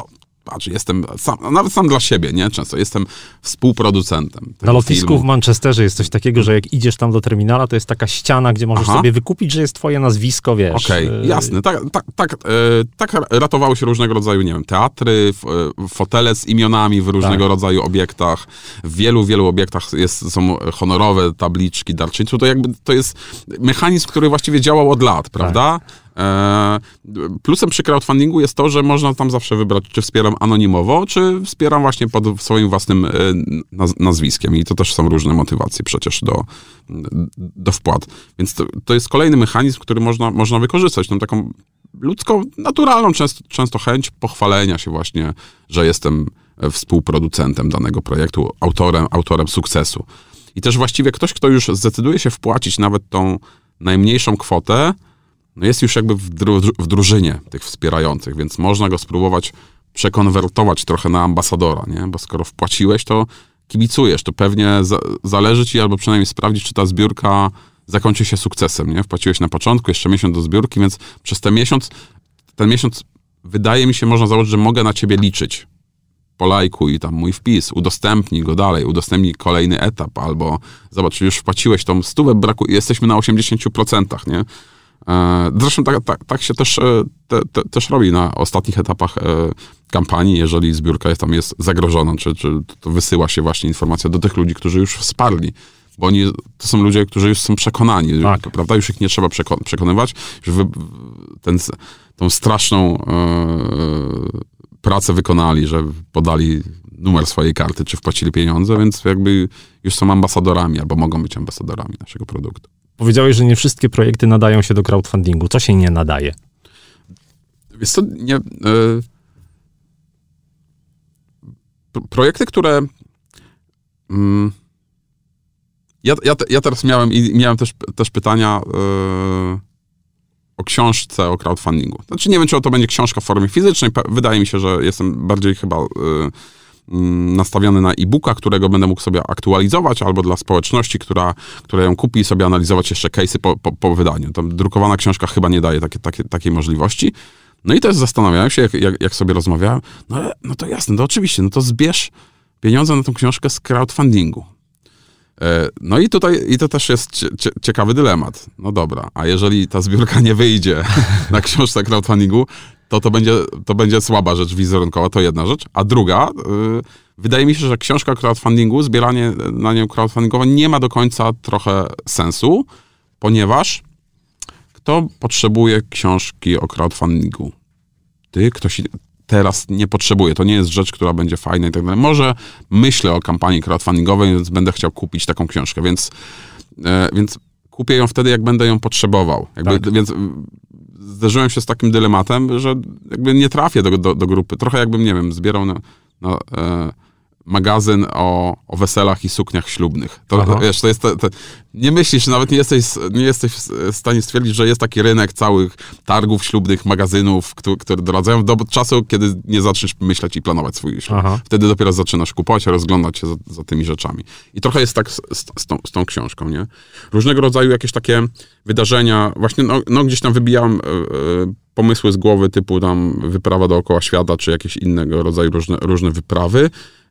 patrz, jestem nawet sam dla siebie, nie? Często jestem współproducentem. Na lotnisku w Manchesterze jest coś takiego, że jak idziesz tam do terminala, to jest taka ściana, gdzie możesz sobie wykupić, że jest twoje nazwisko, wiesz. Okej, jasne. Tak ratowały się różnego rodzaju, nie wiem, teatry, fotele z imionami w różnego rodzaju obiektach. W wielu obiektach są honorowe tabliczki darczyńców. To jest mechanizm, który właściwie działał od lat, prawda? Plusem przy crowdfundingu jest to, że można tam zawsze wybrać, czy wspieram anonimowo, czy wspieram właśnie pod swoim własnym nazwiskiem. I to też są różne motywacje przecież do wpłat. Więc to jest kolejny mechanizm, który można wykorzystać. Tą taką ludzką, naturalną często chęć pochwalenia się właśnie, że jestem współproducentem danego projektu, autorem sukcesu. I też właściwie ktoś, kto już zdecyduje się wpłacić nawet tą najmniejszą kwotę, no jest już jakby w drużynie tych wspierających, więc można go spróbować przekonwertować trochę na ambasadora, nie? Bo skoro wpłaciłeś, to kibicujesz, to pewnie zależy ci, albo przynajmniej sprawdzić, czy ta zbiórka zakończy się sukcesem, nie? Wpłaciłeś na początku, jeszcze miesiąc do zbiórki, więc przez ten miesiąc wydaje mi się, można założyć, że mogę na ciebie liczyć. Polajkuj tam mój wpis, udostępnij go dalej, udostępnij kolejny etap, albo zobacz, już wpłaciłeś tą 100, jesteśmy na 80%, nie? Zresztą tak się też robi na ostatnich etapach kampanii, jeżeli zbiórka jest zagrożona, czy to wysyła się właśnie informacja do tych ludzi, którzy już wsparli, bo to są ludzie, którzy już są przekonani, prawda? Już ich nie trzeba przekonywać, już tą straszną pracę wykonali, że podali numer swojej karty, czy wpłacili pieniądze, więc jakby już są ambasadorami, albo mogą być ambasadorami naszego produktu. Powiedziałeś, że nie wszystkie projekty nadają się do crowdfundingu. Co się nie nadaje? Wiesz co, projekty, które... Ja teraz miałem też pytania o książce o crowdfundingu. Znaczy nie wiem, czy to będzie książka w formie fizycznej. Wydaje mi się, że jestem bardziej chyba nastawiony na e-booka, którego będę mógł sobie aktualizować, albo dla społeczności, która ją kupi i sobie analizować jeszcze case'y po wydaniu. Tam drukowana książka chyba nie daje takiej możliwości. No i też zastanawiałem się, jak sobie rozmawiałem, no to jasne, to oczywiście, no to zbierz pieniądze na tą książkę z crowdfundingu. No i to też jest ciekawy dylemat. No dobra, a jeżeli ta zbiórka nie wyjdzie na książce crowdfundingu, to będzie słaba rzecz wizerunkowa, to jedna rzecz. A druga, wydaje mi się, że książka o crowdfundingu, zbieranie na nią crowdfundingowe nie ma do końca trochę sensu, ponieważ kto potrzebuje książki o crowdfundingu? Ktoś teraz nie potrzebuje. To nie jest rzecz, która będzie fajna i tak dalej. Może myślę o kampanii crowdfundingowej, więc będę chciał kupić taką książkę, więc kupię ją wtedy, jak będę ją potrzebował. Więc zderzyłem się z takim dylematem, że jakby nie trafię do grupy. Trochę jakbym, nie wiem, zbierał na magazyn o weselach i sukniach ślubnych. Wiesz, to jest nie myślisz, nawet nie jesteś w stanie stwierdzić, że jest taki rynek całych targów ślubnych, magazynów, które doradzają do czasu, kiedy nie zaczniesz myśleć i planować swój ślub. Wtedy dopiero zaczynasz kupować, rozglądać się za tymi rzeczami. I trochę jest tak z tą książką, nie? Różnego rodzaju jakieś takie wydarzenia, właśnie gdzieś tam wybijałem pomysły z głowy typu tam wyprawa dookoła świata, czy jakieś innego rodzaju różne wyprawy,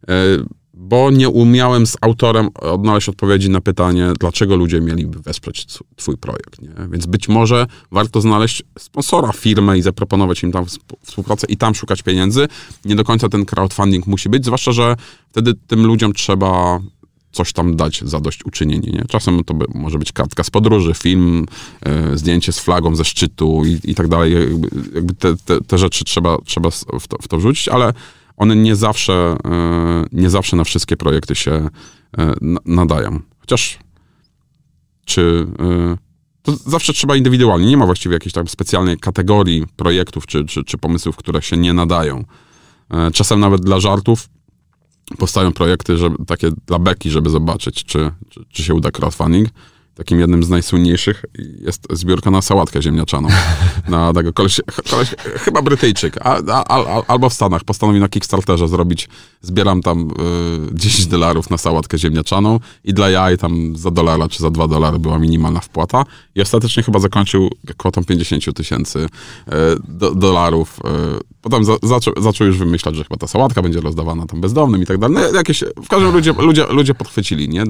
bo nie umiałem z autorem odnaleźć odpowiedzi na pytanie, dlaczego ludzie mieliby wesprzeć twój projekt. Nie? Więc być może warto znaleźć sponsora, firmę i zaproponować im tam współpracę i tam szukać pieniędzy. Nie do końca ten crowdfunding musi być, zwłaszcza, że wtedy tym ludziom trzeba coś tam dać zadośćuczynienie. Nie? Czasem to może być kartka z podróży, film, zdjęcie z flagą ze szczytu i tak dalej. Jakby te rzeczy trzeba w to wrzucić, ale one nie zawsze na wszystkie projekty się nadają. Chociaż to zawsze trzeba indywidualnie. Nie ma właściwie jakiejś tam specjalnej kategorii projektów czy pomysłów, które się nie nadają. Czasem nawet dla żartów powstają projekty takie dla beki, żeby zobaczyć, czy się uda crowdfunding. takim jednym z najsłynniejszych jest zbiórka na sałatkę ziemniaczaną. Na tego koleś chyba Brytyjczyk, albo w Stanach postanowił na Kickstarterze zrobić, zbieram tam $10 na sałatkę ziemniaczaną i dla jaj tam za $1 czy za $2 była minimalna wpłata i ostatecznie chyba zakończył kwotą 50 000 dolarów. Potem zaczął już wymyślać, że chyba ta sałatka będzie rozdawana tam bezdomnym i tak dalej. No, w każdym razie ludzie podchwycili, nie?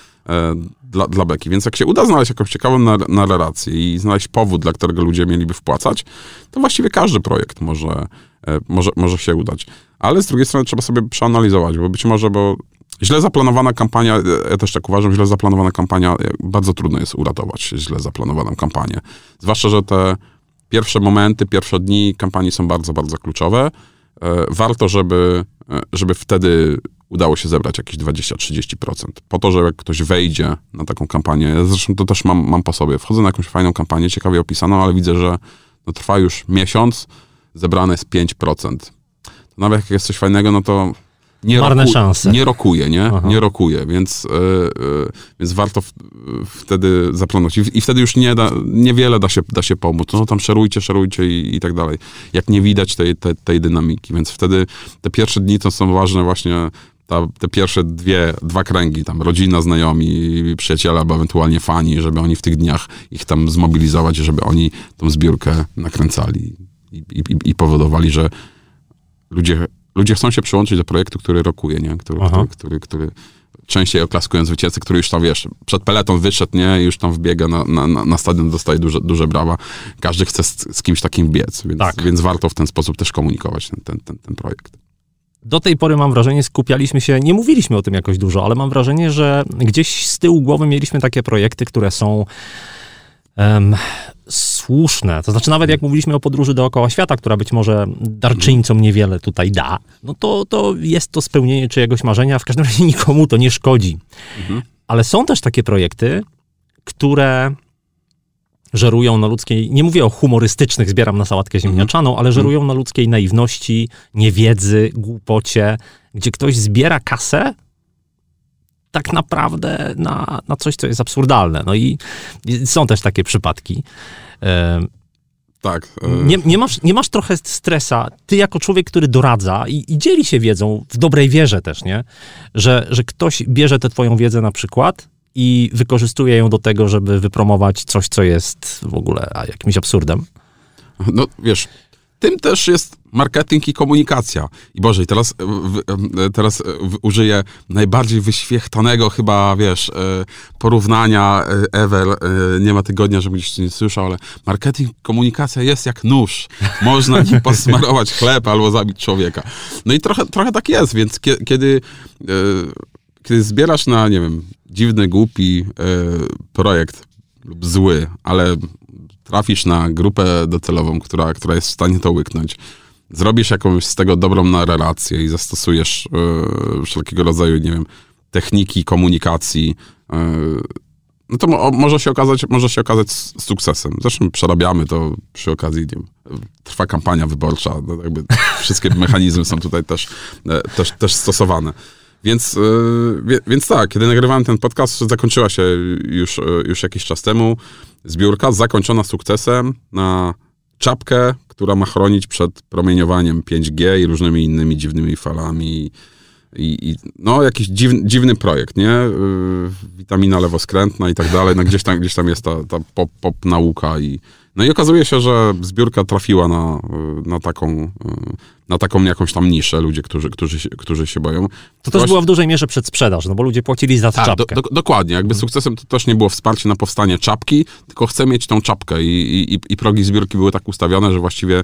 Dla beki. Więc jak się uda znaleźć jakąś ciekawą narrację i znaleźć powód, dla którego ludzie mieliby wpłacać, to właściwie każdy projekt może się udać. Ale z drugiej strony trzeba sobie przeanalizować, bo być może, źle zaplanowana kampania, ja też tak uważam, źle zaplanowana kampania, bardzo trudno jest uratować źle zaplanowaną kampanię. Zwłaszcza, że te pierwsze momenty, pierwsze dni kampanii są bardzo, bardzo kluczowe. Warto, żeby wtedy udało się zebrać jakieś 20-30%. Po to, że jak ktoś wejdzie na taką kampanię, ja zresztą to też mam po sobie, wchodzę na jakąś fajną kampanię, ciekawie opisaną, ale widzę, że trwa już miesiąc, zebrane jest 5%. To nawet jak jest coś fajnego, no to marne szanse. Nie rokuje, nie? Aha. Nie rokuje, więc warto wtedy zaplanować. I wtedy już niewiele da się pomóc. No tam szerujcie i tak dalej. Jak nie widać tej dynamiki. Więc wtedy te pierwsze dni to są ważne właśnie te pierwsze dwa kręgi, tam rodzina, znajomi, przyjaciele, albo ewentualnie fani, żeby oni w tych dniach ich tam zmobilizować, żeby oni tą zbiórkę nakręcali i powodowali, że ludzie chcą się przyłączyć do projektu, który rokuje, nie? Który częściej oklaskuje zwycięzcę, który już tam, wiesz, przed peleton wyszedł, nie? I już tam wbiega na stadion, dostaje duże brawa. Każdy chce z kimś takim biec, więc warto w ten sposób też komunikować ten projekt. Do tej pory, mam wrażenie, skupialiśmy się, nie mówiliśmy o tym jakoś dużo, ale mam wrażenie, że gdzieś z tyłu głowy mieliśmy takie projekty, które są słuszne. To znaczy, nawet jak mówiliśmy o podróży dookoła świata, która być może darczyńcom niewiele tutaj da, no to jest to spełnienie czyjegoś marzenia, w każdym razie nikomu to nie szkodzi. Ale są też takie projekty, które żerują na ludzkiej, nie mówię o humorystycznych, zbieram na sałatkę ziemniaczaną, ale żerują na ludzkiej naiwności, niewiedzy, głupocie, gdzie ktoś zbiera kasę tak naprawdę na coś, co jest absurdalne. No i są też takie przypadki. Tak. Nie masz trochę stresa, ty jako człowiek, który doradza i dzieli się wiedzą w dobrej wierze też, nie? Że ktoś bierze tę twoją wiedzę na przykład i wykorzystuje ją do tego, żeby wypromować coś, co jest w ogóle jakimś absurdem. No wiesz, tym też jest marketing i komunikacja. I Boże, teraz użyję najbardziej wyświechtanego chyba, wiesz, porównania ever. Nie ma tygodnia, żebym gdzieś nie słyszał, ale marketing, komunikacja jest jak nóż. Można nim posmarować chleb albo zabić człowieka. No i trochę tak jest, więc kiedy zbierasz na, nie wiem, dziwny, głupi projekt lub zły, ale trafisz na grupę docelową, która jest w stanie to łyknąć, zrobisz jakąś z tego dobrą narrację i zastosujesz wszelkiego rodzaju, nie wiem, techniki komunikacji, no to może się okazać sukcesem. Zresztą przerabiamy to przy okazji, nie wiem, trwa kampania wyborcza, no jakby wszystkie mechanizmy są tutaj też stosowane. Więc tak, kiedy nagrywałem ten podcast, zakończyła się już jakiś czas temu zbiórka zakończona sukcesem na czapkę, która ma chronić przed promieniowaniem 5G i różnymi innymi dziwnymi falami. I no, jakiś dziwny projekt, nie? Witamina lewoskrętna i tak dalej. No, gdzieś tam jest ta pop nauka no i okazuje się, że zbiórka trafiła na taką jakąś tam niszę, ludzie, którzy się boją. To też była w dużej mierze przedsprzedaż, no bo ludzie płacili za tę czapkę. Dokładnie. Jakby sukcesem to też nie było wsparcie na powstanie czapki, tylko chcę mieć tą czapkę i progi zbiórki były tak ustawione, że właściwie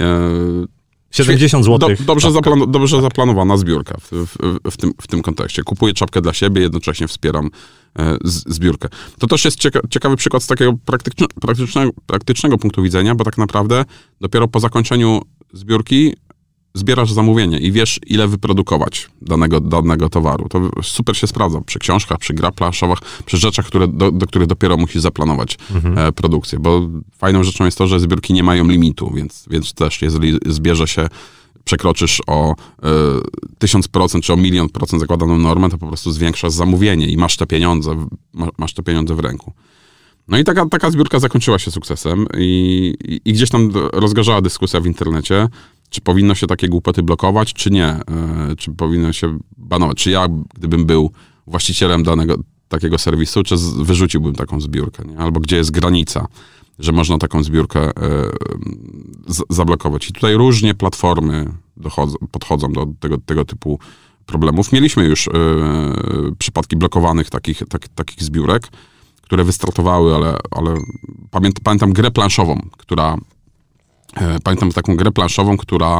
70 zł. Dobrze zaplanowana zbiórka w tym kontekście. Kupuję czapkę dla siebie, jednocześnie wspieram zbiórkę. To też jest ciekawy przykład z takiego praktycznego punktu widzenia, bo tak naprawdę dopiero po zakończeniu zbiórki zbierasz zamówienie i wiesz, ile wyprodukować danego towaru. To super się sprawdza przy książkach, przy grach planszowych, przy rzeczach, do których dopiero musisz zaplanować produkcję, bo fajną rzeczą jest to, że zbiórki nie mają limitu, więc też jeżeli przekroczysz o 1000% czy o 1 000 000% zakładaną normę, to po prostu zwiększasz zamówienie i masz te pieniądze w ręku. No i taka zbiórka zakończyła się sukcesem i gdzieś tam rozgorzała dyskusja w internecie, czy powinno się takie głupoty blokować, czy nie. Czy powinno się banować. Czy ja, gdybym był właścicielem danego takiego serwisu, czy wyrzuciłbym taką zbiórkę, nie? Albo gdzie jest granica, że można taką zbiórkę zablokować. I tutaj różnie platformy podchodzą do tego typu problemów. Mieliśmy już przypadki blokowanych takich zbiórek, które wystartowały, ale pamiętam grę planszową, która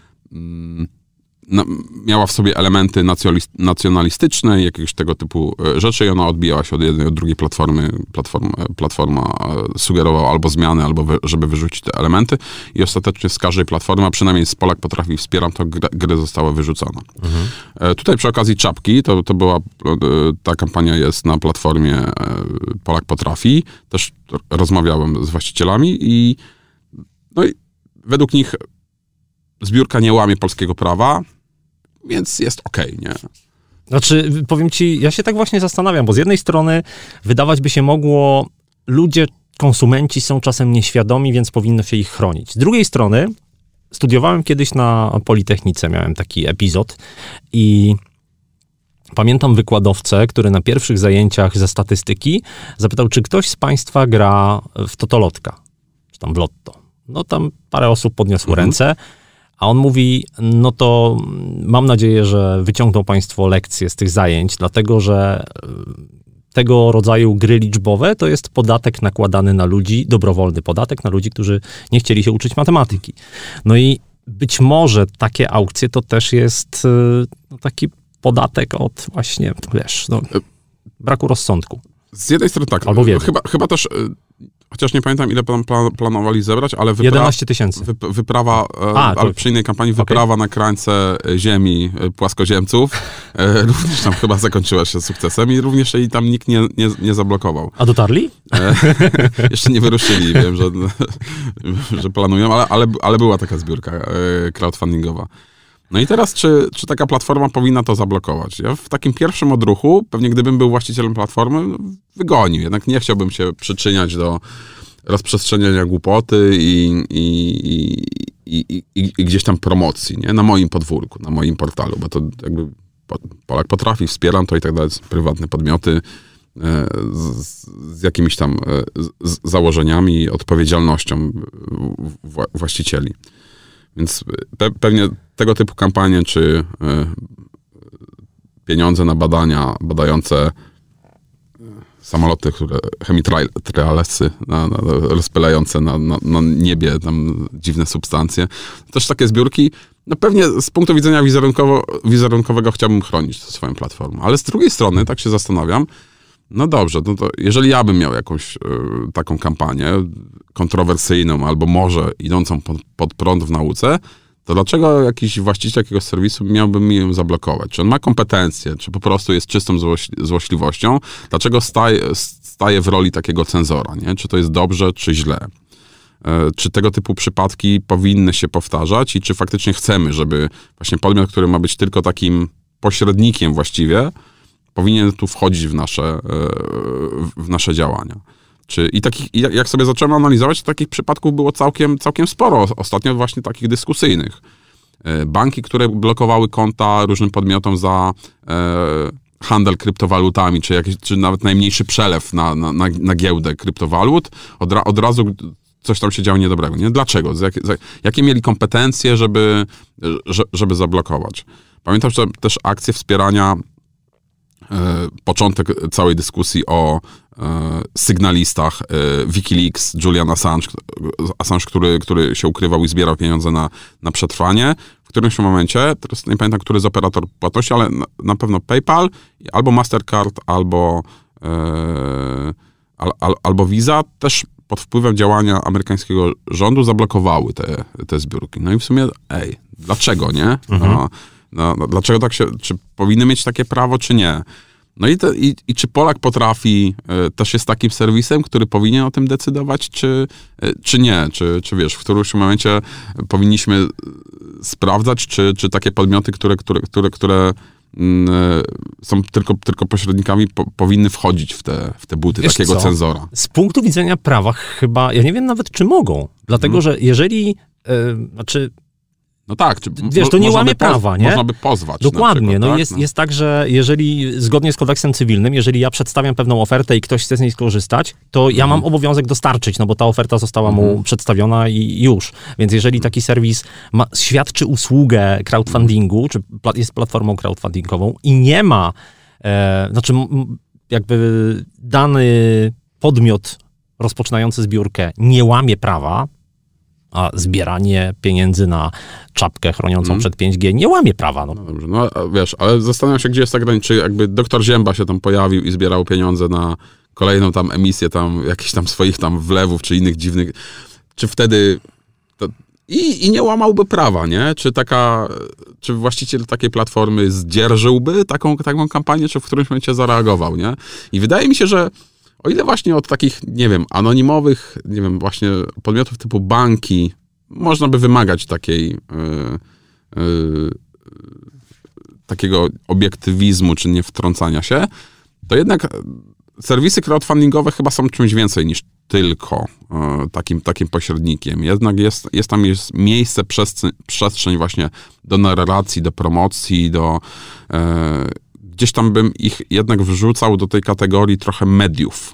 miała w sobie elementy nacjonalistyczne, jakiegoś tego typu rzeczy i ona odbijała się od jednej, od drugiej platformy. Platforma sugerowała albo zmiany, albo żeby wyrzucić te elementy i ostatecznie z każdej platformy, a przynajmniej z Polak Potrafi Wspieram, to gry została wyrzucona. Tutaj przy okazji czapki, to była, ta kampania jest na platformie Polak Potrafi. Też rozmawiałem z właścicielami i według nich zbiórka nie łamie polskiego prawa, więc jest okej, nie? Znaczy, powiem ci, ja się tak właśnie zastanawiam, bo z jednej strony wydawać by się mogło, ludzie, konsumenci są czasem nieświadomi, więc powinno się ich chronić. Z drugiej strony, studiowałem kiedyś na Politechnice, miałem taki epizod i pamiętam wykładowcę, który na pierwszych zajęciach ze statystyki zapytał, czy ktoś z państwa gra w totolotka, czy tam w lotto. No tam parę osób podniosło ręce, a on mówi, no to mam nadzieję, że wyciągną państwo lekcje z tych zajęć, dlatego że tego rodzaju gry liczbowe to jest podatek nakładany na ludzi, dobrowolny podatek na ludzi, którzy nie chcieli się uczyć matematyki. No i być może takie aukcje to też jest taki podatek od właśnie, wiesz, braku rozsądku. Z jednej strony tak. Albo wiedzy. Chyba też, chociaż nie pamiętam, ile planowali zebrać, ale 11 000. Wyprawa, ale przy innej kampanii wyprawa na krańce ziemi płaskoziemców również tam chyba zakończyła się sukcesem i również jej tam nikt nie zablokował. A dotarli? Jeszcze nie wyruszyli, wiem, że planują, ale była taka zbiórka crowdfundingowa. No i teraz, czy taka platforma powinna to zablokować? Ja w takim pierwszym odruchu, pewnie gdybym był właścicielem platformy, wygonił. Jednak nie chciałbym się przyczyniać do rozprzestrzeniania głupoty i gdzieś tam promocji, nie? Na moim podwórku, na moim portalu, bo to jakby Polak Potrafi, Wspieram to i tak dalej, prywatne podmioty z jakimiś tam założeniami i odpowiedzialnością właścicieli. Więc pewnie tego typu kampanie, czy pieniądze na badania badające samoloty, chemitralesy rozpylające na niebie tam dziwne substancje. Też takie zbiórki, no pewnie z punktu widzenia wizerunkowego chciałbym chronić swoją platformę. Ale z drugiej strony, tak się zastanawiam, no dobrze, no to jeżeli ja bym miał jakąś taką kampanię kontrowersyjną albo może idącą pod prąd w nauce, to dlaczego jakiś właściciel jakiegoś serwisu miałby mi ją zablokować? Czy on ma kompetencje, czy po prostu jest czystą złośliwością? Dlaczego staje w roli takiego cenzora, nie? Czy to jest dobrze, czy źle? Czy tego typu przypadki powinny się powtarzać i czy faktycznie chcemy, żeby właśnie podmiot, który ma być tylko takim pośrednikiem właściwie, powinien tu wchodzić w nasze działania. Jak sobie zacząłem analizować, takich przypadków było całkiem sporo. Ostatnio właśnie takich dyskusyjnych. Banki, które blokowały konta różnym podmiotom za handel kryptowalutami, czy nawet najmniejszy przelew na giełdę kryptowalut, od razu coś tam się działo niedobrego. Nie? Dlaczego? Jakie mieli kompetencje, żeby zablokować? Pamiętam, że też akcje wspierania, początek całej dyskusji o sygnalistach Wikileaks, Julian Assange, który się ukrywał i zbierał pieniądze na przetrwanie. W którymś momencie, teraz nie pamiętam, który z operator płatności, ale na pewno PayPal, albo Mastercard, albo Visa też pod wpływem działania amerykańskiego rządu zablokowały te zbiórki. No i w sumie, dlaczego, nie? Dlaczego tak się, czy powinny mieć takie prawo, czy nie? No i czy Polak Potrafi też jest takim serwisem, który powinien o tym decydować, czy nie? Czy wiesz, w którymś momencie powinniśmy sprawdzać, czy takie podmioty, które są tylko pośrednikami, powinny wchodzić w te buty takiego cenzora. Z punktu widzenia prawa chyba, ja nie wiem nawet, czy mogą. Dlatego, że jeżeli, no tak, wiesz, to nie łamie prawa, nie? Można by pozwać. Dokładnie. Przykład, tak? Jest tak, że jeżeli zgodnie z kodeksem cywilnym, jeżeli ja przedstawiam pewną ofertę i ktoś chce z niej skorzystać, to ja mam obowiązek dostarczyć, bo ta oferta została mu przedstawiona i już. Więc jeżeli taki serwis świadczy usługę crowdfundingu, czy jest platformą crowdfundingową i nie ma, jakby dany podmiot rozpoczynający zbiórkę nie łamie prawa, a zbieranie pieniędzy na czapkę chroniącą przed 5G nie łamie prawa. No dobrze, wiesz, ale zastanawiam się, gdzie jest ta granica, czy jakby doktor Zięba się tam pojawił i zbierał pieniądze na kolejną tam emisję tam jakichś tam swoich tam wlewów, czy innych dziwnych, czy wtedy i nie łamałby prawa, nie? Czy właściciel takiej platformy zdzierżyłby taką kampanię, czy w którymś momencie zareagował, nie? I wydaje mi się, że o ile właśnie od takich, nie wiem, anonimowych, nie wiem, właśnie podmiotów typu banki można by wymagać takiego obiektywizmu, czy nie wtrącania się, to jednak serwisy crowdfundingowe chyba są czymś więcej niż tylko takim pośrednikiem. Jednak jest tam miejsce, przestrzeń właśnie do narracji, do promocji, gdzieś tam bym ich jednak wrzucał do tej kategorii trochę mediów.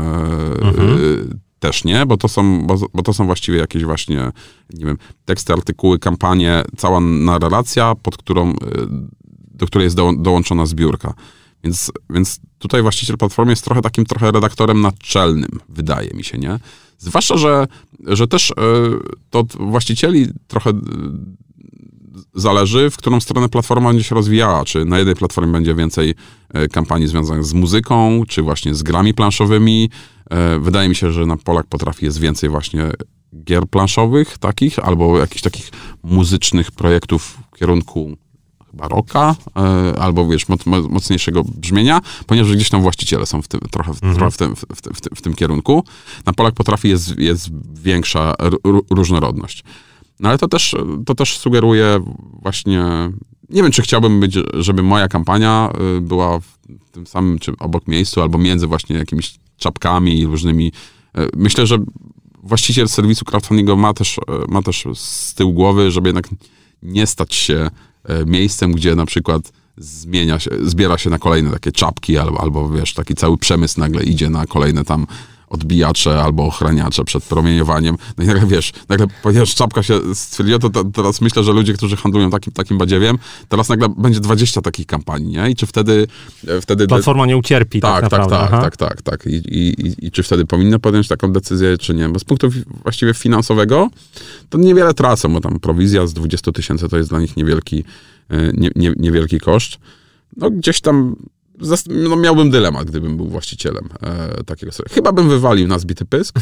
Też, nie? Bo to są właściwie jakieś właśnie, nie wiem, teksty, artykuły, kampanie, cała narracja, do której jest dołączona zbiórka. Więc tutaj właściciel platformy jest trochę redaktorem naczelnym, wydaje mi się, nie? Zwłaszcza, że też to od właścicieli trochę zależy, w którą stronę platforma będzie się rozwijała. Czy na jednej platformie będzie więcej kampanii związanych z muzyką, czy właśnie z grami planszowymi. Wydaje mi się, że na Polak Potrafi jest więcej właśnie gier planszowych takich, albo jakichś takich muzycznych projektów w kierunku chyba rocka, albo wiesz, mocniejszego brzmienia, ponieważ gdzieś tam właściciele są trochę w tym kierunku. Na Polak Potrafi jest większa różnorodność. No ale to też sugeruje właśnie, nie wiem, czy chciałbym żeby moja kampania była w tym samym, czy obok miejscu, albo między właśnie jakimiś czapkami i różnymi. Myślę, że właściciel serwisu crowdfundingu ma też z tyłu głowy, żeby jednak nie stać się miejscem, gdzie na przykład zbiera się na kolejne takie czapki, albo wiesz, taki cały przemysł nagle idzie na kolejne tam odbijacze albo ochraniacze przed promieniowaniem. No i nagle wiesz, ponieważ czapka się stwierdziła, to teraz myślę, że ludzie, którzy handlują takim badziewiem, teraz nagle będzie 20 takich kampanii, nie? I czy wtedy platforma nie ucierpi, tak naprawdę. Tak. I czy wtedy powinna podjąć taką decyzję, czy nie? Bo z punktu właściwie finansowego to niewiele tracą, bo tam prowizja z 20 000 to jest dla nich niewielki koszt. No gdzieś tam miałbym dylemat, gdybym był właścicielem takiego serwisu. Chyba bym wywalił na zbity pysk,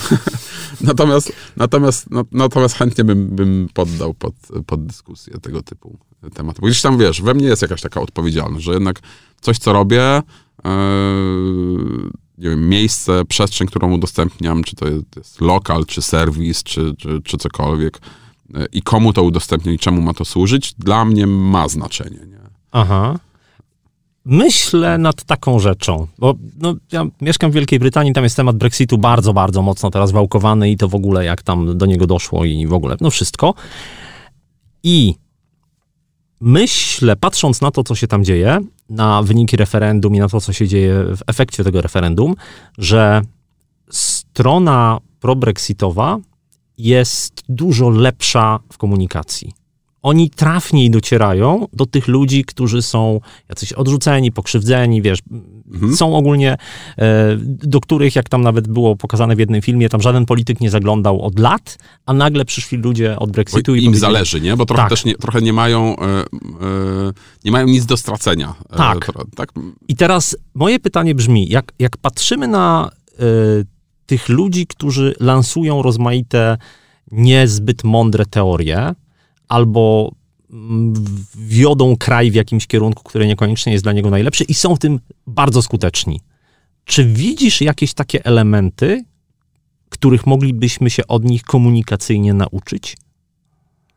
natomiast chętnie bym poddał pod dyskusję tego typu tematu. Bo gdzieś tam, wiesz, we mnie jest jakaś taka odpowiedzialność, że jednak coś, co robię, nie wiem, miejsce, przestrzeń, którą udostępniam, czy to jest lokal, czy serwis, czy cokolwiek i komu to udostępniam i czemu ma to służyć, dla mnie ma znaczenie, nie? Aha. Myślę nad taką rzeczą, bo ja mieszkam w Wielkiej Brytanii, tam jest temat Brexitu bardzo, bardzo mocno teraz wałkowany i to w ogóle jak tam do niego doszło i w ogóle, wszystko. I myślę, patrząc na to, co się tam dzieje, na wyniki referendum i na to, co się dzieje w efekcie tego referendum, że strona pro-brexitowa jest dużo lepsza w komunikacji. Oni trafniej docierają do tych ludzi, którzy są jacyś odrzuceni, pokrzywdzeni, wiesz, są ogólnie, do których, jak tam nawet było pokazane w jednym filmie, tam żaden polityk nie zaglądał od lat, a nagle przyszli ludzie od Brexitu i im zależy, nie? Bo trochę też trochę nie mają nic do stracenia. Tak. I teraz moje pytanie brzmi, jak patrzymy na tych ludzi, którzy lansują rozmaite niezbyt mądre teorie, albo wiodą kraj w jakimś kierunku, który niekoniecznie jest dla niego najlepszy i są w tym bardzo skuteczni. Czy widzisz jakieś takie elementy, których moglibyśmy się od nich komunikacyjnie nauczyć?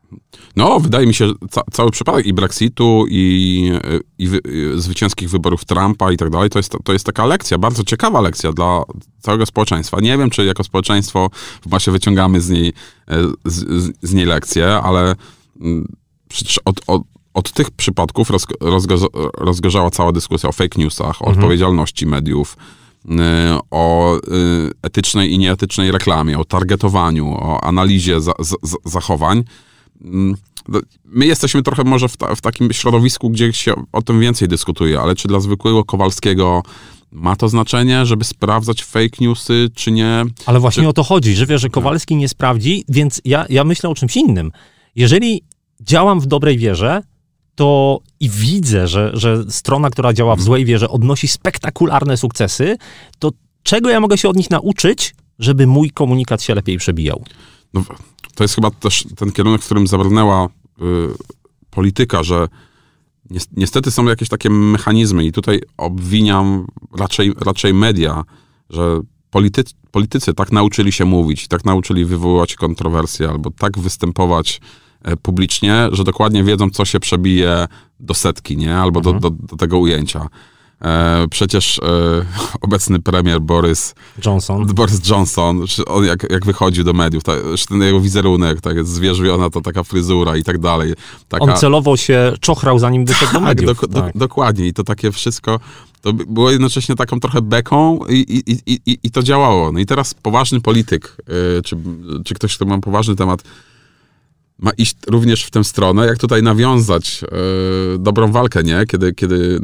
No, wydaje mi się, cały przypadek i Brexitu, i zwycięskich wyborów Trumpa i tak dalej, to jest taka lekcja, bardzo ciekawa lekcja dla całego społeczeństwa. Nie wiem, czy jako społeczeństwo właśnie wyciągamy z niej lekcje, ale przecież od tych przypadków rozgorzała cała dyskusja o fake newsach, o odpowiedzialności mediów, o etycznej i nieetycznej reklamie, o targetowaniu, o analizie zachowań. My jesteśmy trochę może w takim środowisku, gdzie się o tym więcej dyskutuje, ale czy dla zwykłego Kowalskiego ma to znaczenie, żeby sprawdzać fake newsy, czy nie? Ale właśnie o to chodzi, że wiesz, że Kowalski nie sprawdzi, więc ja myślę o czymś innym. Jeżeli działam w dobrej wierze, to i widzę, że strona, która działa w złej wierze, odnosi spektakularne sukcesy, to czego ja mogę się od nich nauczyć, żeby mój komunikat się lepiej przebijał? No, to jest chyba też ten kierunek, w którym zabrnęła polityka, że niestety są jakieś takie mechanizmy i tutaj obwiniam raczej media, że politycy tak nauczyli się mówić, tak nauczyli wywoływać kontrowersje albo tak występować publicznie, że dokładnie wiedzą, co się przebije do setki, nie? Albo do tego ujęcia. Przecież obecny premier Boris Johnson, on jak wychodził do mediów, ten jego wizerunek, tak jest zwierzwiona, to taka fryzura i tak dalej. On celowo się czochrał, zanim wyszedł do mediów. Dokładnie. I to takie wszystko, to było jednocześnie taką trochę beką i to działało. No i teraz poważny polityk, czy ktoś, kto ma poważny temat, ma iść również w tę stronę, jak tutaj nawiązać dobrą walkę, nie? Kiedy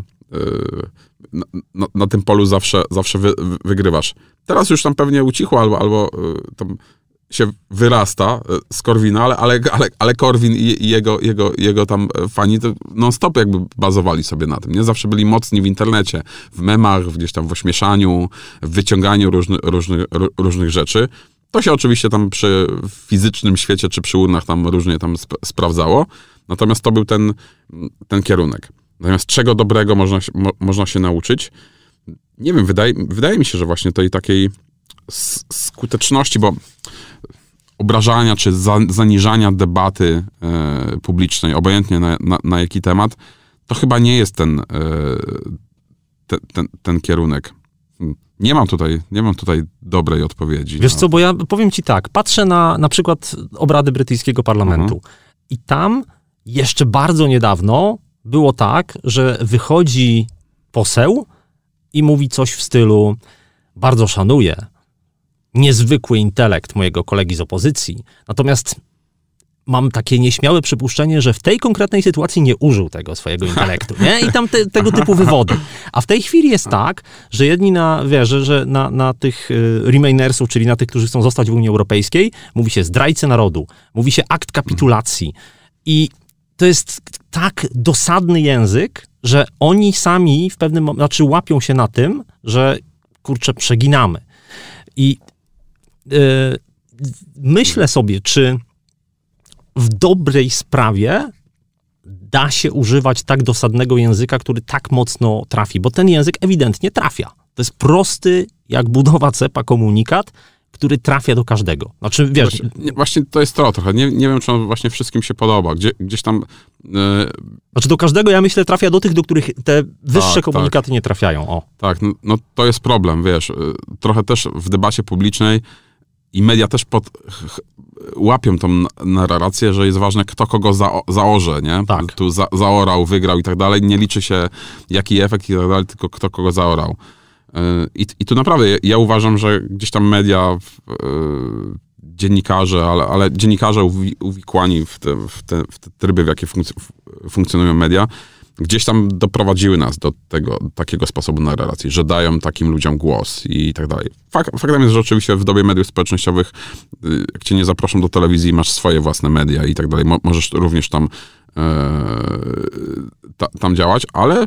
na tym polu zawsze wygrywasz. Teraz już tam pewnie ucichło, albo tam się wyrasta z Korwina, ale Korwin i jego tam fani to non-stop jakby bazowali sobie na tym, nie? Zawsze byli mocni w internecie, w memach, gdzieś tam w ośmieszaniu, w wyciąganiu różnych rzeczy. To się oczywiście tam przy fizycznym świecie, czy przy urnach tam różnie tam sprawdzało. Natomiast to był ten kierunek. Natomiast czego dobrego można się nauczyć? Nie wiem, wydaje mi się, że właśnie tej takiej skuteczności, bo obrażania czy zaniżania debaty publicznej, obojętnie na jaki temat, to chyba nie jest ten kierunek. Nie mam tutaj dobrej odpowiedzi. Wiesz co, bo ja powiem ci tak, patrzę na przykład obrady brytyjskiego parlamentu i tam jeszcze bardzo niedawno było tak, że wychodzi poseł i mówi coś w stylu: bardzo szanuję niezwykły intelekt mojego kolegi z opozycji, natomiast mam takie nieśmiałe przypuszczenie, że w tej konkretnej sytuacji nie użył tego swojego intelektu, nie? I tam tego typu wywody. A w tej chwili jest tak, że jedni że na tych Remainersów, czyli na tych, którzy chcą zostać w Unii Europejskiej, mówi się zdrajcy narodu, mówi się akt kapitulacji. I to jest tak dosadny język, że oni sami w pewnym momencie, łapią się na tym, że kurczę, przeginamy. I myślę sobie, czy w dobrej sprawie da się używać tak dosadnego języka, który tak mocno trafi, bo ten język ewidentnie trafia. To jest prosty, jak budowa cepa, komunikat, który trafia do każdego. Znaczy, wiesz... Właśnie to jest to trochę. Nie wiem, czy on właśnie wszystkim się podoba. Gdzieś tam... Znaczy do każdego, ja myślę, trafia do tych, do których te wyższe komunikaty nie trafiają. O. Tak, no to jest problem, wiesz. Trochę też w debacie publicznej i media też łapią tą narrację, że jest ważne, kto kogo zaorze, nie? Tak. Tu zaorał, wygrał i tak dalej. Nie liczy się, jaki efekt i tak dalej, tylko kto kogo zaorał. I tu naprawdę ja uważam, że gdzieś tam media, dziennikarze, ale dziennikarze uwikłani w te tryby, w jakie funkcjonują media, gdzieś tam doprowadziły nas do tego takiego sposobu narracji, że dają takim ludziom głos i tak dalej. Faktem jest, że oczywiście w dobie mediów społecznościowych, jak cię nie zaproszą do telewizji, masz swoje własne media i tak dalej, możesz również tam działać, ale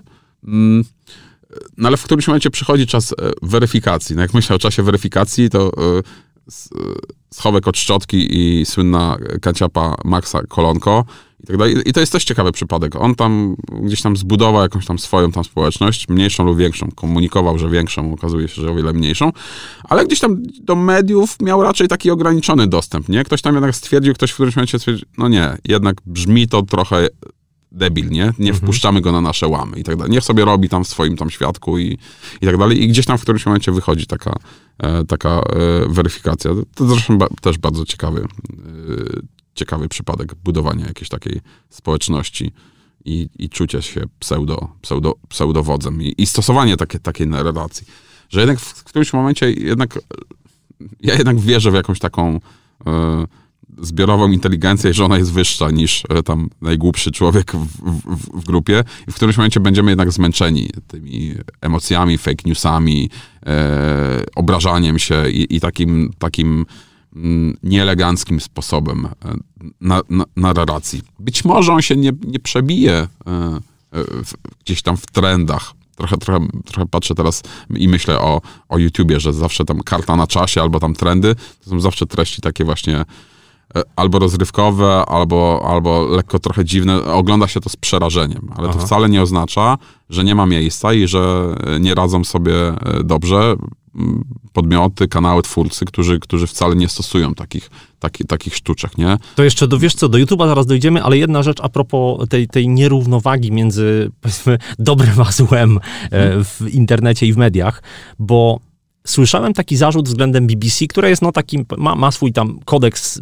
w którymś momencie przychodzi czas weryfikacji. No jak myślę o czasie weryfikacji, to schowek od szczotki i słynna kanciapa Maxa Kolonko. i tak dalej. I to jest też ciekawy przypadek. On tam gdzieś tam zbudował jakąś tam swoją tam społeczność, mniejszą lub większą. Komunikował, że większą, okazuje się, że o wiele mniejszą, ale gdzieś tam do mediów miał raczej taki ograniczony dostęp, nie? Ktoś tam jednak stwierdził, ktoś w którymś momencie stwierdził, no nie, jednak brzmi to trochę debil, nie wpuszczamy go na nasze łamy i tak dalej. Niech sobie robi tam w swoim tam świadku i tak dalej. I gdzieś tam w którymś momencie wychodzi taka weryfikacja. To zresztą też bardzo ciekawy przypadek budowania jakiejś takiej społeczności i czucia się pseudowodzem i stosowanie takiej relacji. Że jednak w którymś momencie ja jednak wierzę w jakąś taką zbiorową inteligencję, że ona jest wyższa niż tam najgłupszy człowiek w grupie i w którymś momencie będziemy jednak zmęczeni tymi emocjami, fake newsami, obrażaniem się i takim nieeleganckim sposobem narracji. Być może on się nie przebije gdzieś tam w trendach. Trochę patrzę teraz i myślę o YouTubie, że zawsze tam karta na czasie albo tam trendy, to są zawsze treści takie właśnie albo rozrywkowe, albo lekko trochę dziwne. Ogląda się to z przerażeniem, ale to wcale nie oznacza, że nie ma miejsca i że nie radzą sobie dobrze podmioty, kanały, twórcy, którzy wcale nie stosują takich sztuczek, nie? To jeszcze wiesz co, do YouTube'a zaraz dojdziemy, ale jedna rzecz a propos tej nierównowagi między, powiedzmy, dobrem a złem w internecie i w mediach, bo słyszałem taki zarzut względem BBC, które jest takim, ma swój tam kodeks,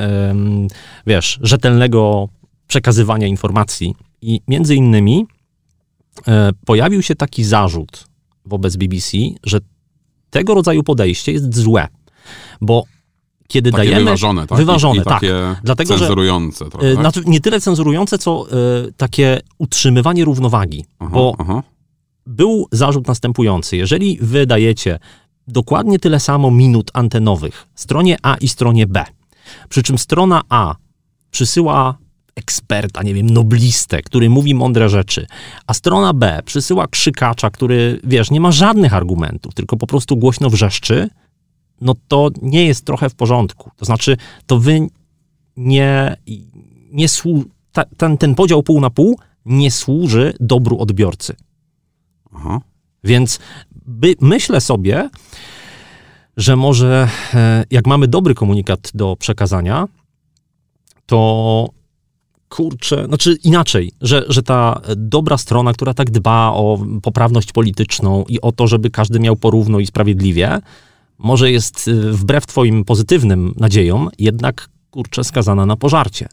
rzetelnego przekazywania informacji i między innymi pojawił się taki zarzut wobec BBC, że tego rodzaju podejście jest złe, bo kiedy takie dajemy... Wyważone, tak? Wyważone, I takie tak. Dlatego, cenzurujące. Trochę, tak? Nie tyle cenzurujące, co takie utrzymywanie równowagi, bo był zarzut następujący. Jeżeli wy dajecie dokładnie tyle samo minut antenowych stronie A i stronie B, przy czym strona A przysyła eksperta, nie wiem, noblistę, który mówi mądre rzeczy, a strona B przysyła krzykacza, który, nie ma żadnych argumentów, tylko po prostu głośno wrzeszczy, no to nie jest trochę w porządku. To znaczy, to wy ten podział pół na pół nie służy dobru odbiorcy. Więc myślę sobie, że może jak mamy dobry komunikat do przekazania, to inaczej, że ta dobra strona, która tak dba o poprawność polityczną i o to, żeby każdy miał porówno i sprawiedliwie, może jest wbrew twoim pozytywnym nadziejom jednak, skazana na pożarcie.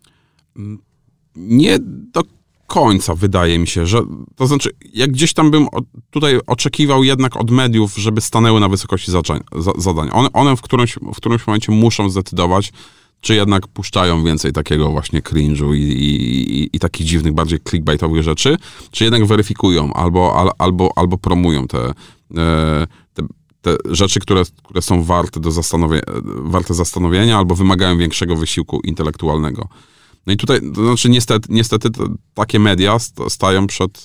Nie do końca wydaje mi się, że to znaczy, jak gdzieś tam bym tutaj oczekiwał jednak od mediów, żeby stanęły na wysokości zadań. One w którymś momencie muszą zdecydować, czy jednak puszczają więcej takiego właśnie cringe'u i takich dziwnych, bardziej clickbaitowych rzeczy, czy jednak weryfikują albo promują te rzeczy, które są warte zastanowienia albo wymagają większego wysiłku intelektualnego. No i tutaj, to znaczy niestety takie media stają przed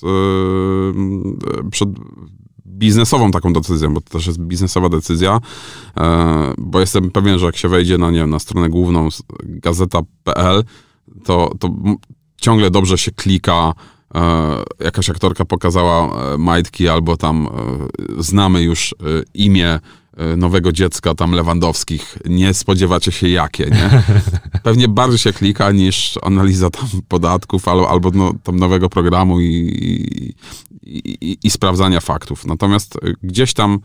biznesową taką decyzją, bo to też jest biznesowa decyzja, bo jestem pewien, że jak się wejdzie na stronę główną gazeta.pl, to ciągle dobrze się klika, jakaś aktorka pokazała majtki, albo tam znamy już imię nowego dziecka tam Lewandowskich, nie spodziewacie się jakie, nie? Pewnie bardziej się klika niż analiza tam podatków albo tam nowego programu i sprawdzania faktów. Natomiast gdzieś tam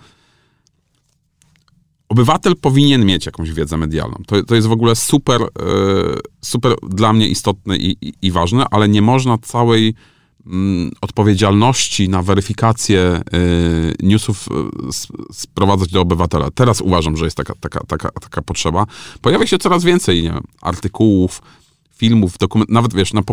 obywatel powinien mieć jakąś wiedzę medialną. To jest w ogóle super dla mnie istotne i ważne, ale nie można całej odpowiedzialności na weryfikację newsów sprowadzać do obywatela. Teraz uważam, że jest taka potrzeba. Pojawia się coraz więcej, nie wiem, artykułów, filmów, nawet na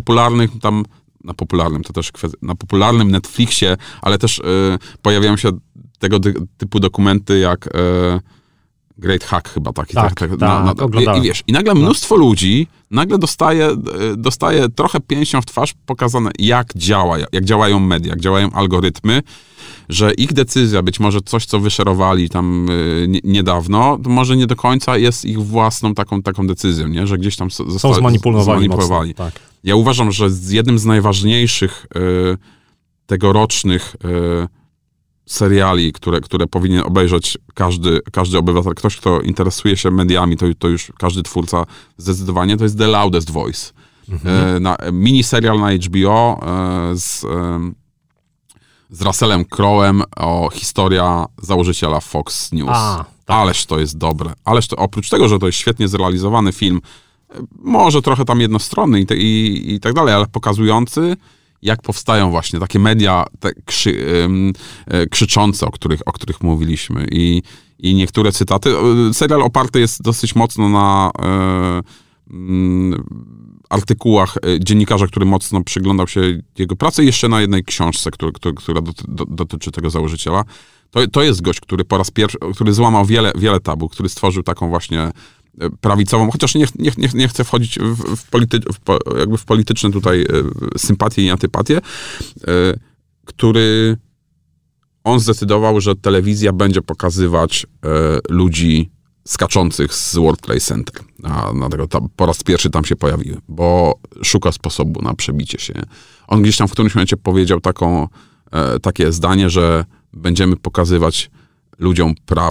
popularnym Netflixie, ale też pojawiają się tego typu dokumenty jak Great Hack chyba taki. Tak, I wiesz, i nagle mnóstwo ludzi nagle dostaje trochę pięścią w twarz pokazane, jak działają media, jak działają algorytmy, że ich decyzja, być może coś, co wyszerowali tam niedawno, to może nie do końca jest ich własną taką decyzją, nie? Że gdzieś tam są zmanipulowali. Mocno, tak. Ja uważam, że jednym z najważniejszych tegorocznych seriali, które powinien obejrzeć każdy obywatel, ktoś, kto interesuje się mediami, to już każdy twórca zdecydowanie, to jest The Loudest Voice. Miniserial na HBO z Russellem Crowe'em o historia założyciela Fox News. Tak. Ależ to jest dobre. Oprócz tego, że to jest świetnie zrealizowany film, może trochę tam jednostronny i tak dalej, ale pokazujący, jak powstają właśnie takie media krzyczące, o których mówiliśmy. I niektóre cytaty. Serial oparty jest dosyć mocno na artykułach dziennikarza, który mocno przyglądał się jego pracy, i jeszcze na jednej książce, która dotyczy tego założyciela. To jest gość, który po raz pierwszy, który złamał wiele tabu, który stworzył taką właśnie prawicową, chociaż nie chcę wchodzić w polityczne tutaj sympatie i antypatie, który on zdecydował, że telewizja będzie pokazywać ludzi skaczących z World Trade Center. Po raz pierwszy tam się pojawiły, bo szuka sposobu na przebicie się. On gdzieś tam w którymś momencie powiedział takie zdanie, że będziemy pokazywać ludziom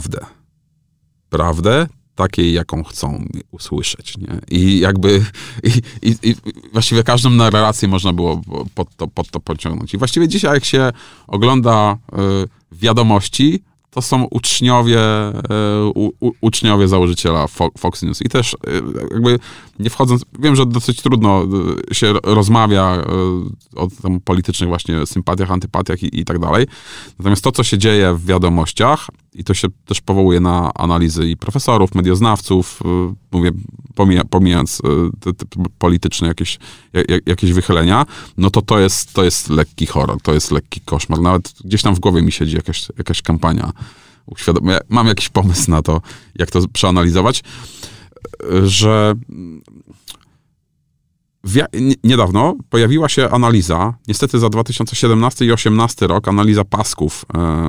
prawdę takiej, jaką chcą usłyszeć. Nie? I właściwie każdą narrację można było pod to pociągnąć. I właściwie dzisiaj, jak się ogląda wiadomości, to są uczniowie założyciela Fox News. I też jakby nie wchodząc, wiem, że dosyć trudno się rozmawia o tam politycznych właśnie sympatiach, antypatiach i tak dalej. Natomiast to, co się dzieje w wiadomościach, i to się też powołuje na analizy i profesorów, medioznawców, mówię, pomijając te polityczne jakieś wychylenia, no to jest lekki horror, to jest lekki koszmar. Nawet gdzieś tam w głowie mi siedzi jakaś kampania. Mam jakiś pomysł na to, jak to przeanalizować, że niedawno pojawiła się analiza, niestety za 2017 i 2018 rok, analiza pasków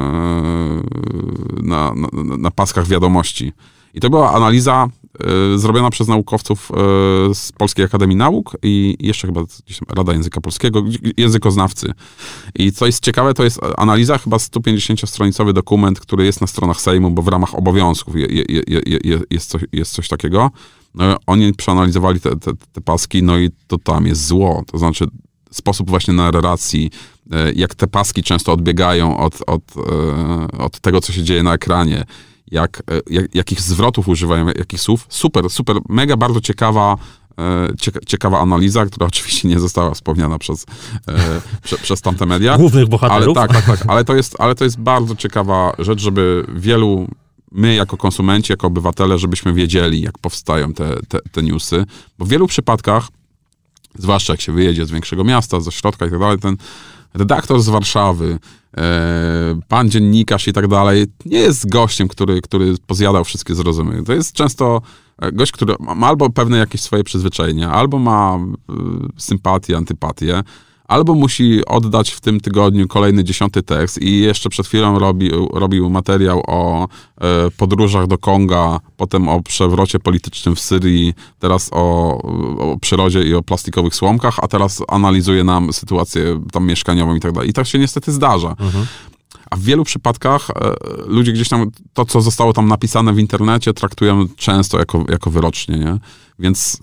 na paskach wiadomości. I to była analiza zrobiona przez naukowców z Polskiej Akademii Nauk i jeszcze chyba gdzieś tam Rada Języka Polskiego, językoznawcy. I co jest ciekawe, to jest analiza, chyba 150-stronicowy dokument, który jest na stronach Sejmu, bo w ramach obowiązków jest coś takiego. No, oni przeanalizowali te paski, no i to tam jest zło. To znaczy sposób właśnie narracji, jak te paski często odbiegają od tego, co się dzieje na ekranie, jakich zwrotów używają, jakich słów. Super, mega bardzo ciekawa analiza, która oczywiście nie została wspomniana przez tamte media. Głównych bohaterów. Ale tak. Ale to jest bardzo ciekawa rzecz, żeby my jako konsumenci, jako obywatele, żebyśmy wiedzieli, jak powstają te newsy. Bo w wielu przypadkach, zwłaszcza jak się wyjedzie z większego miasta, z ośrodka i tak dalej, ten redaktor z Warszawy, pan dziennikarz i tak dalej, nie jest gościem, który pozjadał wszystkie zrozumienia. To jest często gość, który ma albo pewne jakieś swoje przyzwyczajenia, albo ma sympatię, antypatię, albo musi oddać w tym tygodniu kolejny 10. tekst i jeszcze przed chwilą robił materiał o podróżach do Konga, potem o przewrocie politycznym w Syrii, teraz o przyrodzie i o plastikowych słomkach, a teraz analizuje nam sytuację tam mieszkaniową i tak dalej. I tak się niestety zdarza. Mhm. A w wielu przypadkach ludzie gdzieś tam to, co zostało tam napisane w internecie, traktują często jako wyrocznie, nie? Więc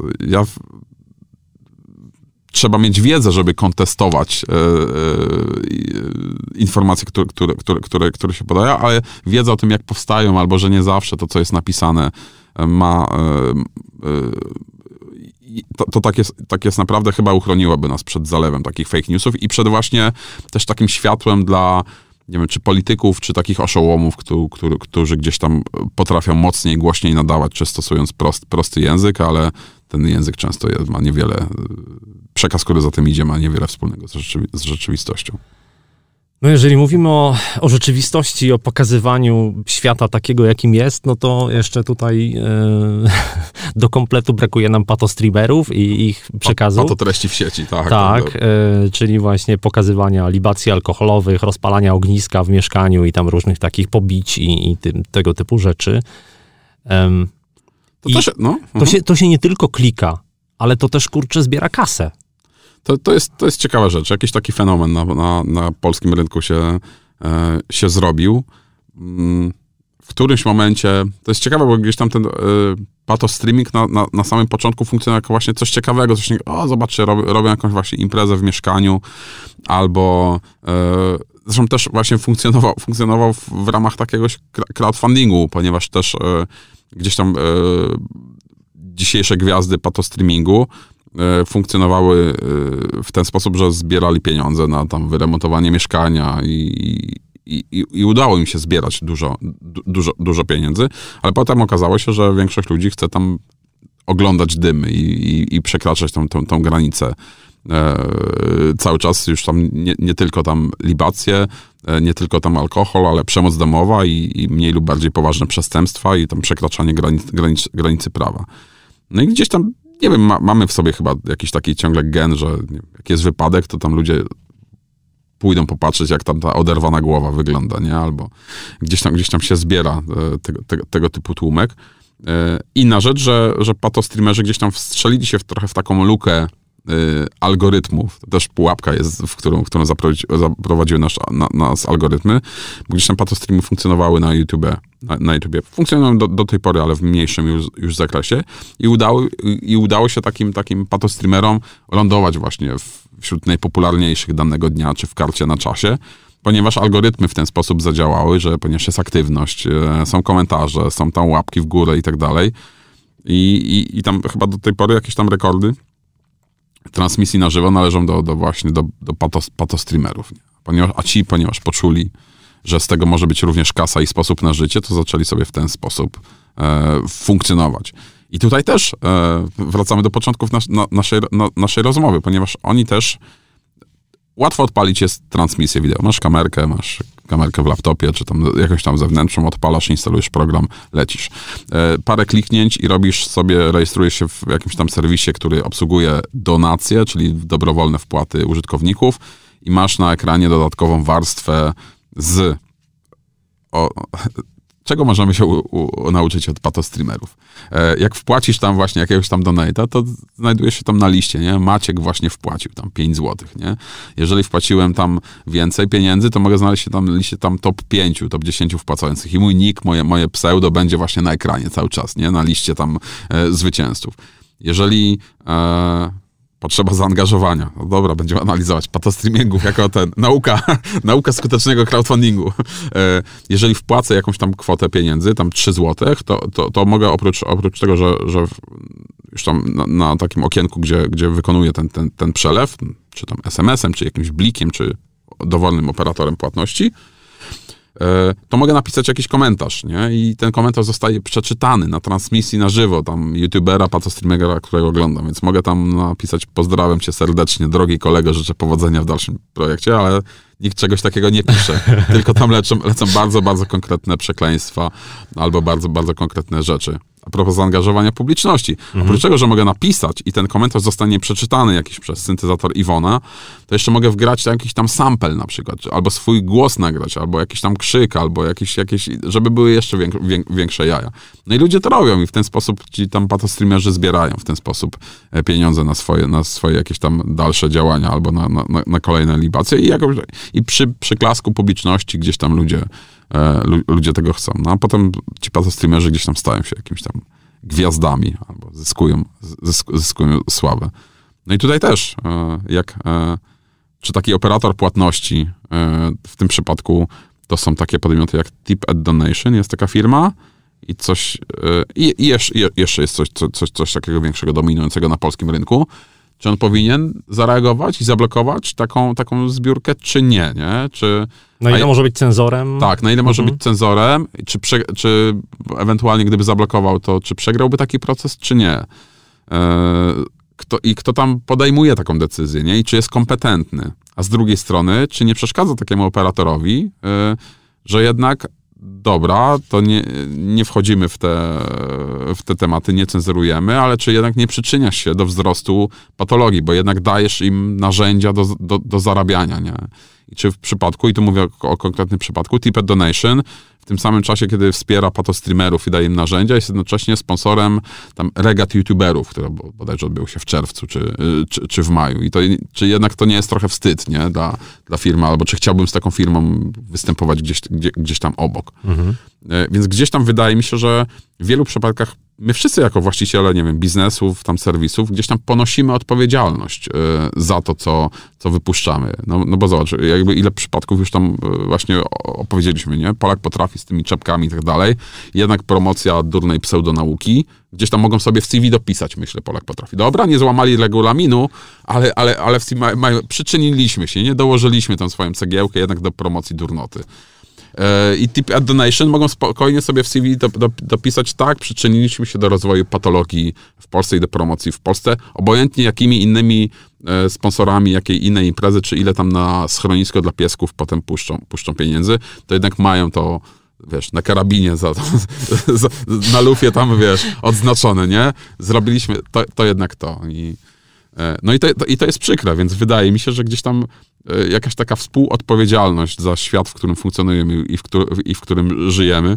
trzeba mieć wiedzę, żeby kontestować informacje, które się podają, ale wiedza o tym, jak powstają, albo że nie zawsze to, co jest napisane, to tak jest naprawdę, chyba uchroniłoby nas przed zalewem takich fake newsów i przed właśnie też takim światłem dla, nie wiem, czy polityków, czy takich oszołomów, którzy gdzieś tam potrafią mocniej, głośniej nadawać, czy stosując prosty język, ale ten język często ma niewiele, przekaz, który za tym idzie, ma niewiele wspólnego z rzeczywistością. No jeżeli mówimy o rzeczywistości, o pokazywaniu świata takiego, jakim jest, no to jeszcze tutaj do kompletu brakuje nam patostreamerów i ich przekazów. Patotreści w sieci, tak. Tak, czyli właśnie pokazywania libacji alkoholowych, rozpalania ogniska w mieszkaniu i tam różnych takich pobić i tego typu rzeczy. To się nie tylko klika, ale to też, kurczę, zbiera kasę. To jest ciekawa rzecz. Jakiś taki fenomen na polskim rynku się zrobił. W którymś momencie, to jest ciekawe, bo gdzieś tam ten patostreaming na samym początku funkcjonuje jako właśnie coś ciekawego, coś zobaczcie, robią jakąś właśnie imprezę w mieszkaniu, albo zresztą też właśnie funkcjonował w ramach takiegoś crowdfundingu, ponieważ też gdzieś tam dzisiejsze gwiazdy patostreamingu funkcjonowały w ten sposób, że zbierali pieniądze na tam wyremontowanie mieszkania i udało im się zbierać dużo pieniędzy, ale potem okazało się, że większość ludzi chce tam oglądać dymy i przekraczać tą granicę. Cały czas już tam nie tylko tam libacje, nie tylko tam alkohol, ale przemoc domowa i mniej lub bardziej poważne przestępstwa i tam przekraczanie granicy prawa. No i gdzieś tam, nie wiem, mamy w sobie chyba jakiś taki ciągle gen, że jak jest wypadek, to tam ludzie pójdą popatrzeć, jak tam ta oderwana głowa wygląda, nie? Albo gdzieś tam się zbiera tego typu tłumek. Inna rzecz, że patostreamerzy gdzieś tam wstrzelili się trochę w taką lukę algorytmów. To też pułapka jest, w którą zaprowadziły nas algorytmy. Bo gdzieś tam patostreamy funkcjonowały na YouTubie. Funkcjonują do tej pory, ale w mniejszym już zakresie. I udało się takim patostreamerom lądować właśnie wśród najpopularniejszych danego dnia, czy w karcie na czasie, ponieważ algorytmy w ten sposób zadziałały, że ponieważ jest aktywność, są komentarze, są tam łapki w górę i tak dalej. I tam chyba do tej pory jakieś tam rekordy transmisji na żywo należą do patostreamerów. Ponieważ poczuli, że z tego może być również kasa i sposób na życie, to zaczęli sobie w ten sposób funkcjonować. I tutaj też wracamy do początków naszej rozmowy, ponieważ oni też łatwo odpalić jest transmisję wideo. Masz kamerkę w laptopie, czy tam jakąś tam zewnętrzną, odpalasz, instalujesz program, lecisz. Parę kliknięć i rejestrujesz się w jakimś tam serwisie, który obsługuje donacje, czyli dobrowolne wpłaty użytkowników i masz na ekranie dodatkową warstwę czego możemy się nauczyć od patostreamerów? Jak wpłacisz tam właśnie jakiegoś tam donate'a, to znajdujesz się tam na liście, nie? Maciek właśnie wpłacił tam 5 zł, nie? Jeżeli wpłaciłem tam więcej pieniędzy, to mogę znaleźć się tam na liście tam top 5, top 10 wpłacających i mój nick, moje pseudo będzie właśnie na ekranie cały czas, nie? Na liście tam zwycięzców. Jeżeli potrzeba zaangażowania. No dobra, będziemy analizować patostreamingu jako nauka skutecznego crowdfundingu. Jeżeli wpłacę jakąś tam kwotę pieniędzy, tam 3 zł, to mogę oprócz tego, że już tam na takim okienku, gdzie wykonuję ten przelew, czy tam SMS-em, czy jakimś blikiem, czy dowolnym operatorem płatności, to mogę napisać jakiś komentarz, nie? I ten komentarz zostaje przeczytany na transmisji na żywo, tam youtubera, patostreamera, którego oglądam, więc mogę tam napisać: pozdrawiam cię serdecznie, drogi kolego, życzę powodzenia w dalszym projekcie, ale nikt czegoś takiego nie pisze, tylko tam lecą bardzo, bardzo konkretne przekleństwa albo bardzo, bardzo konkretne rzeczy. A propos zaangażowania publiczności. Oprócz tego, że mogę napisać i ten komentarz zostanie przeczytany jakiś przez syntezator Iwona, to jeszcze mogę wgrać jakiś tam sample na przykład, albo swój głos nagrać, albo jakiś tam krzyk, albo jakieś żeby były jeszcze większe jaja. No i ludzie to robią i w ten sposób ci tam patostreamerzy zbierają w ten sposób pieniądze na swoje jakieś tam dalsze działania, albo na kolejne libacje i przy przyklasku publiczności gdzieś tam ludzie tego chcą. No a potem ci patostreamerzy gdzieś tam stają się jakimiś tam gwiazdami albo zyskują sławę. No i tutaj też, czy taki operator płatności, w tym przypadku to są takie podmioty jak Tip at Donation, jest taka firma i coś, jeszcze jest coś takiego większego, dominującego na polskim rynku. Czy on powinien zareagować i zablokować taką zbiórkę, czy nie? Na ile może być cenzorem? Tak, na ile może być cenzorem, czy ewentualnie gdyby zablokował to, czy przegrałby taki proces, czy nie? kto tam podejmuje taką decyzję, nie? I czy jest kompetentny. A z drugiej strony, czy nie przeszkadza takiemu operatorowi, że jednak dobra, to nie wchodzimy w te tematy, nie cenzurujemy, ale czy jednak nie przyczyniasz się do wzrostu patologii, bo jednak dajesz im narzędzia do zarabiania, nie? I czy w przypadku, i tu mówię o konkretnym przypadku, Tippet Donation w tym samym czasie, kiedy wspiera patostreamerów i daje im narzędzia, jest jednocześnie sponsorem tam regat youtuberów, które bodajże odbył się w czerwcu czy w maju. I to, czy jednak to nie jest trochę wstyd, nie? Dla firmy, albo czy chciałbym z taką firmą występować gdzieś tam obok. Więc gdzieś tam wydaje mi się, że w wielu przypadkach my wszyscy jako właściciele, nie wiem, biznesów, tam serwisów, gdzieś tam ponosimy odpowiedzialność za to, co wypuszczamy. No bo zobacz, jakby ile przypadków już tam właśnie opowiedzieliśmy, nie? Polak potrafi z tymi czapkami i tak dalej. Jednak promocja durnej pseudonauki. Gdzieś tam mogą sobie w CV dopisać, myślę, Polak potrafi. Dobra, nie złamali regulaminu, ale w CV przyczyniliśmy się, nie? Dołożyliśmy tam swoją cegiełkę jednak do promocji durnoty. I Tippet Donation mogą spokojnie sobie w CV dopisać, tak, przyczyniliśmy się do rozwoju patologii w Polsce i do promocji w Polsce, obojętnie jakimi innymi sponsorami, jakiej innej imprezy, czy ile tam na schronisko dla piesków potem puszczą pieniędzy, to jednak mają to, wiesz, na karabinie, na lufie tam, wiesz, odznaczone, nie? Zrobiliśmy to jednak to. No i to jest przykre, więc wydaje mi się, że gdzieś tam jakaś taka współodpowiedzialność za świat, w którym funkcjonujemy i w którym żyjemy,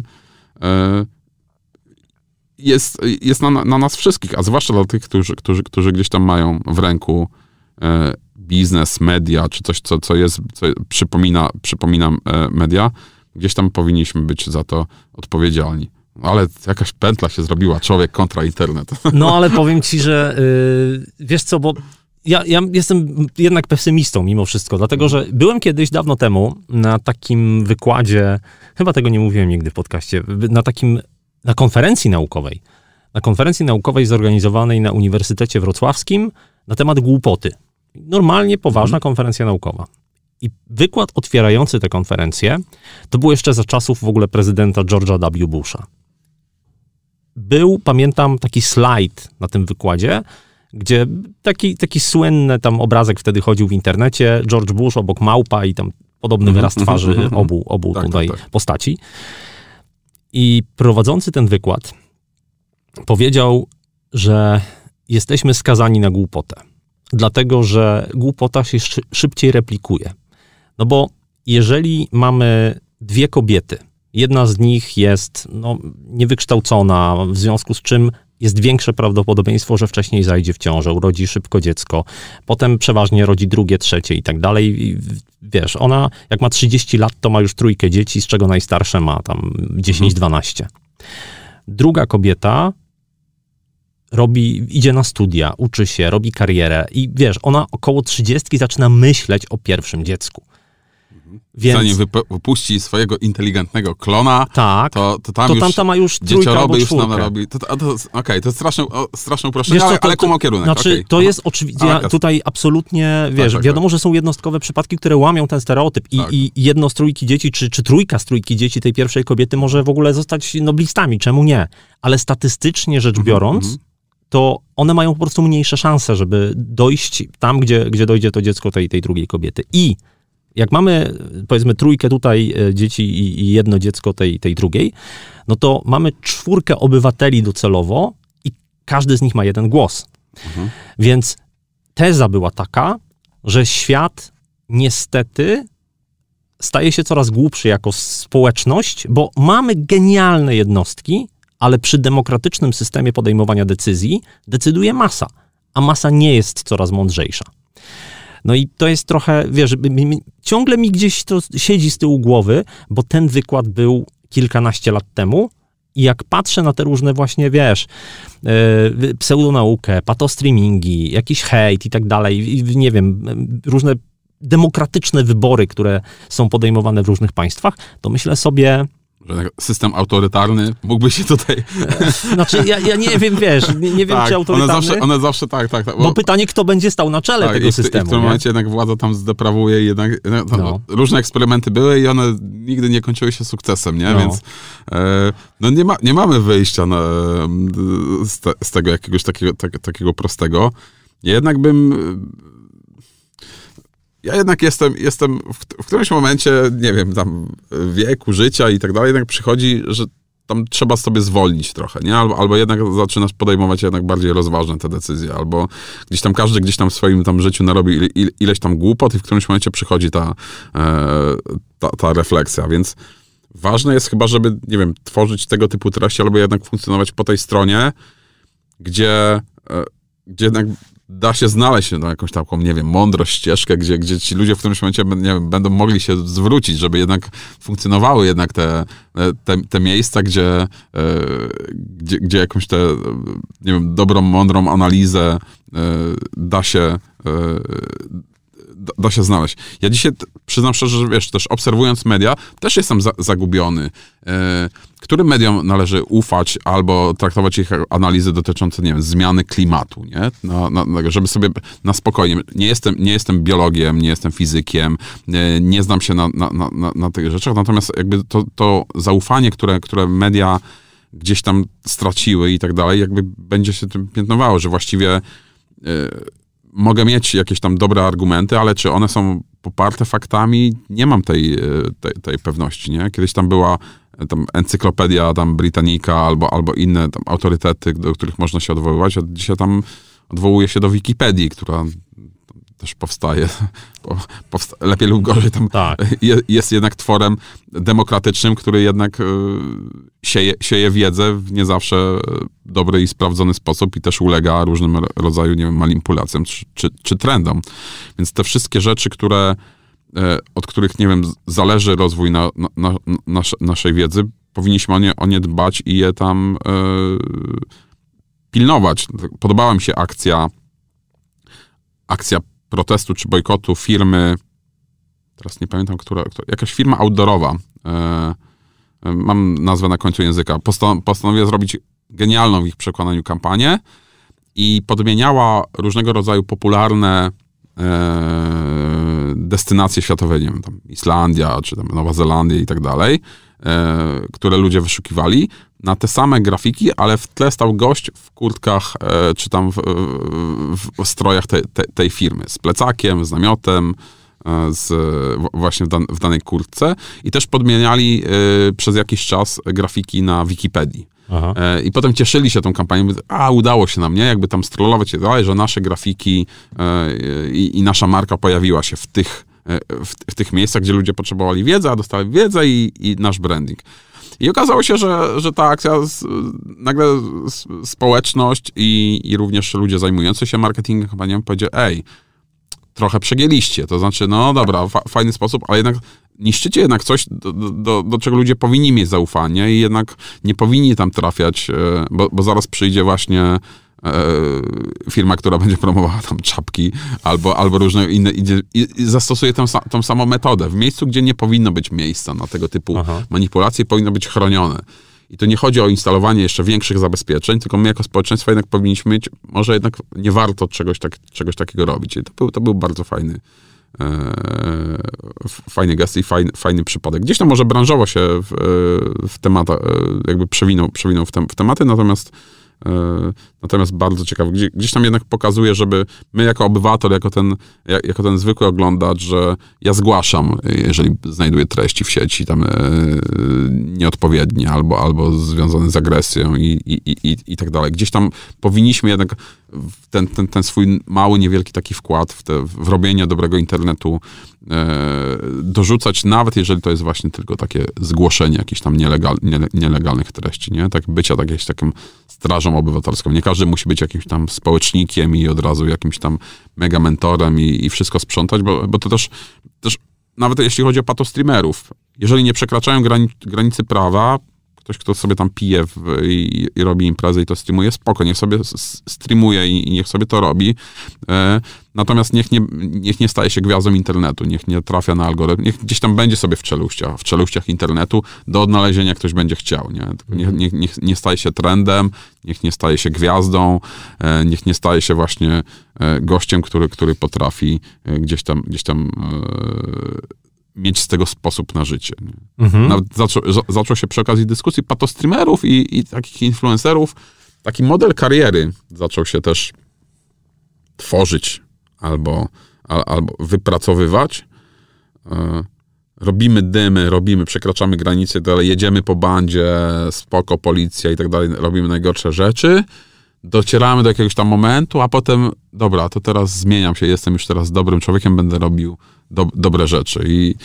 jest na nas wszystkich, a zwłaszcza dla tych, którzy gdzieś tam mają w ręku biznes, media, czy coś, co przypomina media, gdzieś tam powinniśmy być za to odpowiedzialni. Ale jakaś pętla się zrobiła, człowiek kontra internet. No ale powiem ci, że wiesz co, bo ja jestem jednak pesymistą mimo wszystko, dlatego że byłem kiedyś dawno temu na takim wykładzie, chyba tego nie mówiłem nigdy w podcaście, na konferencji naukowej. Na konferencji naukowej zorganizowanej na Uniwersytecie Wrocławskim na temat głupoty. Normalnie poważna konferencja naukowa. I wykład otwierający tę konferencję to był jeszcze za czasów w ogóle prezydenta George'a W. Busha. Był, pamiętam, taki slajd na tym wykładzie, gdzie taki słynny tam obrazek wtedy chodził w internecie, George Bush obok małpa i tam podobny wyraz twarzy obu tutaj postaci. I prowadzący ten wykład powiedział, że jesteśmy skazani na głupotę. Dlatego, że głupota się szybciej replikuje. No bo jeżeli mamy dwie kobiety, jedna z nich jest niewykształcona, w związku z czym jest większe prawdopodobieństwo, że wcześniej zajdzie w ciążę, urodzi szybko dziecko, potem przeważnie rodzi drugie, trzecie i tak dalej. I wiesz, ona jak ma 30 lat, to ma już 3 dzieci, z czego najstarsze ma tam 10-12. Druga kobieta idzie na studia, uczy się, robi karierę i wiesz, ona około 30 zaczyna myśleć o pierwszym dziecku. Więc, zanim wypuści swojego inteligentnego klona, tak, to tamta ma już 3 albo 4. Okej, to jest straszne uproszczenie, ale kumał kierunek. Znaczy, to jest oczywiście, tutaj absolutnie, wiesz, wiadomo, że są jednostkowe przypadki, które łamią ten stereotyp i jedno z 3 dzieci, czy 3 z 3 dzieci tej pierwszej kobiety może w ogóle zostać noblistami, czemu nie? Ale statystycznie rzecz biorąc, to one mają po prostu mniejsze szanse, żeby dojść tam, gdzie dojdzie to dziecko tej drugiej kobiety. I jak mamy, powiedzmy, 3 tutaj dzieci i 1 dziecko tej drugiej, no to mamy 4 obywateli docelowo i każdy z nich ma 1 głos. Więc teza była taka, że świat niestety staje się coraz głupszy jako społeczność, bo mamy genialne jednostki, ale przy demokratycznym systemie podejmowania decyzji decyduje masa, a masa nie jest coraz mądrzejsza. No i to jest trochę, wiesz, ciągle mi gdzieś to siedzi z tyłu głowy, bo ten wykład był kilkanaście lat temu i jak patrzę na te różne właśnie, wiesz, pseudonaukę, patostreamingi, jakiś hejt i tak dalej, nie wiem, różne demokratyczne wybory, które są podejmowane w różnych państwach, to myślę sobie... Że system autorytarny mógłby się tutaj... Znaczy, ja nie wiem, wiesz, nie wiem, tak, czy autorytarny... One zawsze tak. Bo pytanie, kto będzie stał na czele tego systemu. I w tym momencie jednak władza tam zdeprawuje i jednak... Różne eksperymenty były i one nigdy nie kończyły się sukcesem, nie? Więc nie mamy wyjścia z tego jakiegoś takiego prostego. Ja jednak jestem w którymś momencie, nie wiem, tam wieku, życia i tak dalej, jednak przychodzi, że tam trzeba sobie zwolnić trochę, nie? Albo jednak zaczynasz podejmować jednak bardziej rozważne te decyzje, albo każdy gdzieś tam w swoim tam życiu narobi ileś tam głupot i w którymś momencie przychodzi ta refleksja, więc ważne jest chyba, żeby, nie wiem, tworzyć tego typu treści, albo jednak funkcjonować po tej stronie, gdzie jednak da się znaleźć jakąś taką, nie wiem, mądrość, ścieżkę, gdzie ci ludzie w którymś momencie, nie wiem, będą mogli się zwrócić, żeby jednak funkcjonowały jednak te miejsca, gdzie jakąś nie wiem, dobrą, mądrą analizę da się znaleźć. Ja dzisiaj przyznam szczerze, że wiesz, też obserwując media, też jestem zagubiony. Którym mediom należy ufać albo traktować ich analizy dotyczące, nie wiem, zmiany klimatu, nie? Żeby sobie na spokojnie. Nie jestem biologiem, nie jestem fizykiem, nie znam się na tych rzeczach, natomiast jakby to zaufanie, które media gdzieś tam straciły i tak dalej, jakby będzie się tym piętnowało, że właściwie mogę mieć jakieś tam dobre argumenty, ale czy one są poparte faktami? Nie mam tej pewności, nie? Kiedyś tam była tam encyklopedia tam Britannica albo inne tam autorytety, do których można się odwoływać, a dzisiaj tam odwołuje się do Wikipedii, która też powstaje. Lepiej lub gorzej tam jest jednak tworem demokratycznym, który jednak sieje wiedzę w nie zawsze dobry i sprawdzony sposób i też ulega różnym rodzaju, nie wiem, manipulacjom czy trendom. Więc te wszystkie rzeczy, od których, nie wiem, zależy rozwój naszej wiedzy, powinniśmy o nie dbać i je tam pilnować. Podobała mi się akcja protestu czy bojkotu firmy, teraz nie pamiętam, jakaś firma outdoorowa, mam nazwę na końcu języka, postanowiła zrobić genialną w ich przekonaniu kampanię i podmieniała różnego rodzaju popularne destynacje światowe, nie wiem, tam Islandia, czy tam Nowa Zelandia i tak dalej, które ludzie wyszukiwali, na te same grafiki, ale w tle stał gość w kurtkach, czy tam w strojach tej firmy, z plecakiem, z namiotem, właśnie w danej kurtce i też podmieniali przez jakiś czas grafiki na Wikipedii. Aha. I potem cieszyli się tą kampanią, udało się nam, nie? Jakby tam strollować i dalej, że nasze grafiki i nasza marka pojawiła się w tych miejscach, gdzie ludzie potrzebowali wiedzy, a dostali wiedzę i nasz branding. I okazało się, że ta akcja, nagle społeczność i również ludzie zajmujący się marketingiem chyba, nie wiem, powiedzieli, trochę przegięliście, to znaczy, no dobra, fajny sposób, ale jednak niszczycie jednak coś, do czego ludzie powinni mieć zaufanie i jednak nie powinni tam trafiać, bo zaraz przyjdzie właśnie firma, która będzie promowała tam czapki albo różne inne i zastosuje tą samą metodę. W miejscu, gdzie nie powinno być miejsca na tego typu manipulacje, powinno być chronione. I to nie chodzi o instalowanie jeszcze większych zabezpieczeń, tylko my jako społeczeństwo jednak powinniśmy mieć, może jednak nie warto czegoś takiego robić. I to był bardzo fajny gest i fajny przypadek. Gdzieś tam może branżowo się w temat, jakby przewinął w tematy, natomiast bardzo ciekawe. Gdzieś tam jednak pokazuje, żeby my jako obywatel, jako ten zwykły oglądacz, że ja zgłaszam, jeżeli znajduję treści w sieci tam nieodpowiednie albo związane z agresją i tak dalej. Gdzieś tam powinniśmy jednak ten swój mały, niewielki taki wkład w robienie dobrego internetu dorzucać, nawet jeżeli to jest właśnie tylko takie zgłoszenie jakichś tam nielegalnych treści, nie? Tak bycia jakimś taką strażą obywatelską. Nie każdy musi być jakimś tam społecznikiem i od razu jakimś tam mega mentorem i wszystko sprzątać, bo to też nawet jeśli chodzi o patostreamerów, jeżeli nie przekraczają granicy prawa, ktoś, kto sobie tam pije i robi imprezę i to streamuje, spoko, niech sobie streamuje i niech sobie to robi. Natomiast niech nie staje się gwiazdą internetu, niech nie trafia na algorytm, niech gdzieś tam będzie sobie w czeluściach internetu, do odnalezienia ktoś będzie chciał, nie? Niech nie staje się trendem, niech nie staje się gwiazdą, niech nie staje się właśnie gościem, który potrafi gdzieś tam mieć z tego sposób na życie. Nawet zaczął się przy okazji dyskusji patostreamerów i takich influencerów, taki model kariery zaczął się też tworzyć albo wypracowywać. Robimy dymy, przekraczamy granice, dalej jedziemy po bandzie, spoko, policja i tak dalej, robimy najgorsze rzeczy, docieramy do jakiegoś tam momentu, a potem, dobra, to teraz zmieniam się, jestem już teraz dobrym człowiekiem, będę robił dobre rzeczy.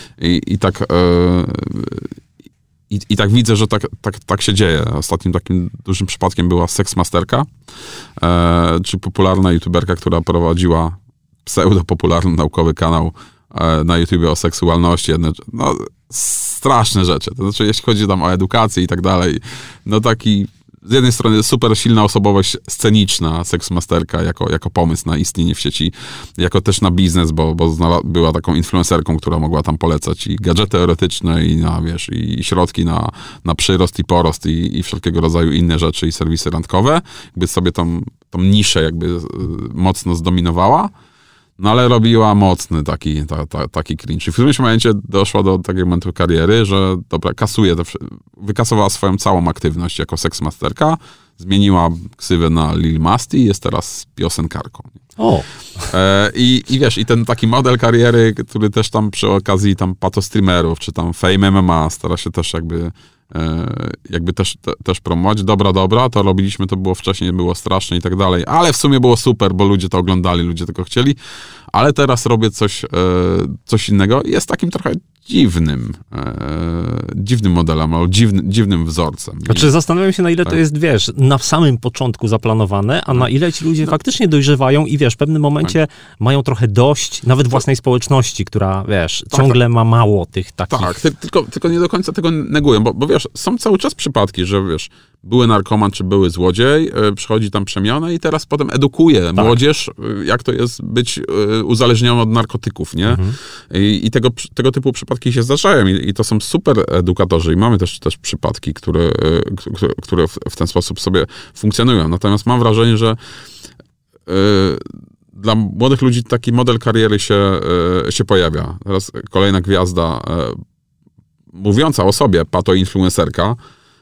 I tak widzę, że tak się dzieje. Ostatnim takim dużym przypadkiem była Seksmasterka, czyli popularna youtuberka, która prowadziła pseudopopularny naukowy kanał na YouTubie o seksualności. No, straszne rzeczy. To znaczy, jeśli chodzi tam o edukację i tak dalej, no taki z jednej strony super silna osobowość sceniczna, Seksmasterka jako pomysł na istnienie w sieci, jako też na biznes, bo była taką influencerką, która mogła tam polecać i gadżety erotyczne, i i środki na przyrost i porost i wszelkiego rodzaju inne rzeczy i serwisy randkowe. Jakby sobie tą niszę jakby mocno zdominowała. No ale robiła mocny taki cringe. I w którymś momencie doszła do takiego momentu kariery, że dobra, wykasowała swoją całą aktywność jako seksmasterka, zmieniła ksywę na Lil Masti i jest teraz piosenkarką. O. I ten taki model kariery, który też tam przy okazji tam patostreamerów, czy tam Fame MMA stara się też jakby też promować. Dobra, to robiliśmy, to było wcześniej, było straszne i tak dalej, ale w sumie było super, bo ludzie to oglądali, ludzie tego chcieli, ale teraz robię coś innego. Jest takim trochę dziwnym modelem, albo dziwnym wzorcem. Znaczy zastanawiam się, na ile to jest, na samym początku zaplanowane, a na ile ci ludzie faktycznie dojrzewają i w pewnym momencie mają trochę dość nawet własnej społeczności, która, ciągle ma mało tych takich... Tak, tylko nie do końca tego negują, bo są cały czas przypadki, że były narkoman czy były złodziej, przychodzi tam przemiana i teraz potem edukuje młodzież, jak to jest być uzależnionym od narkotyków, nie? I tego typu przypadki się zdarzają i to są super edukatorzy i mamy też przypadki, które w ten sposób sobie funkcjonują. Natomiast mam wrażenie, że dla młodych ludzi taki model kariery się pojawia. Teraz kolejna gwiazda mówiąca o sobie, patoinfluencerka,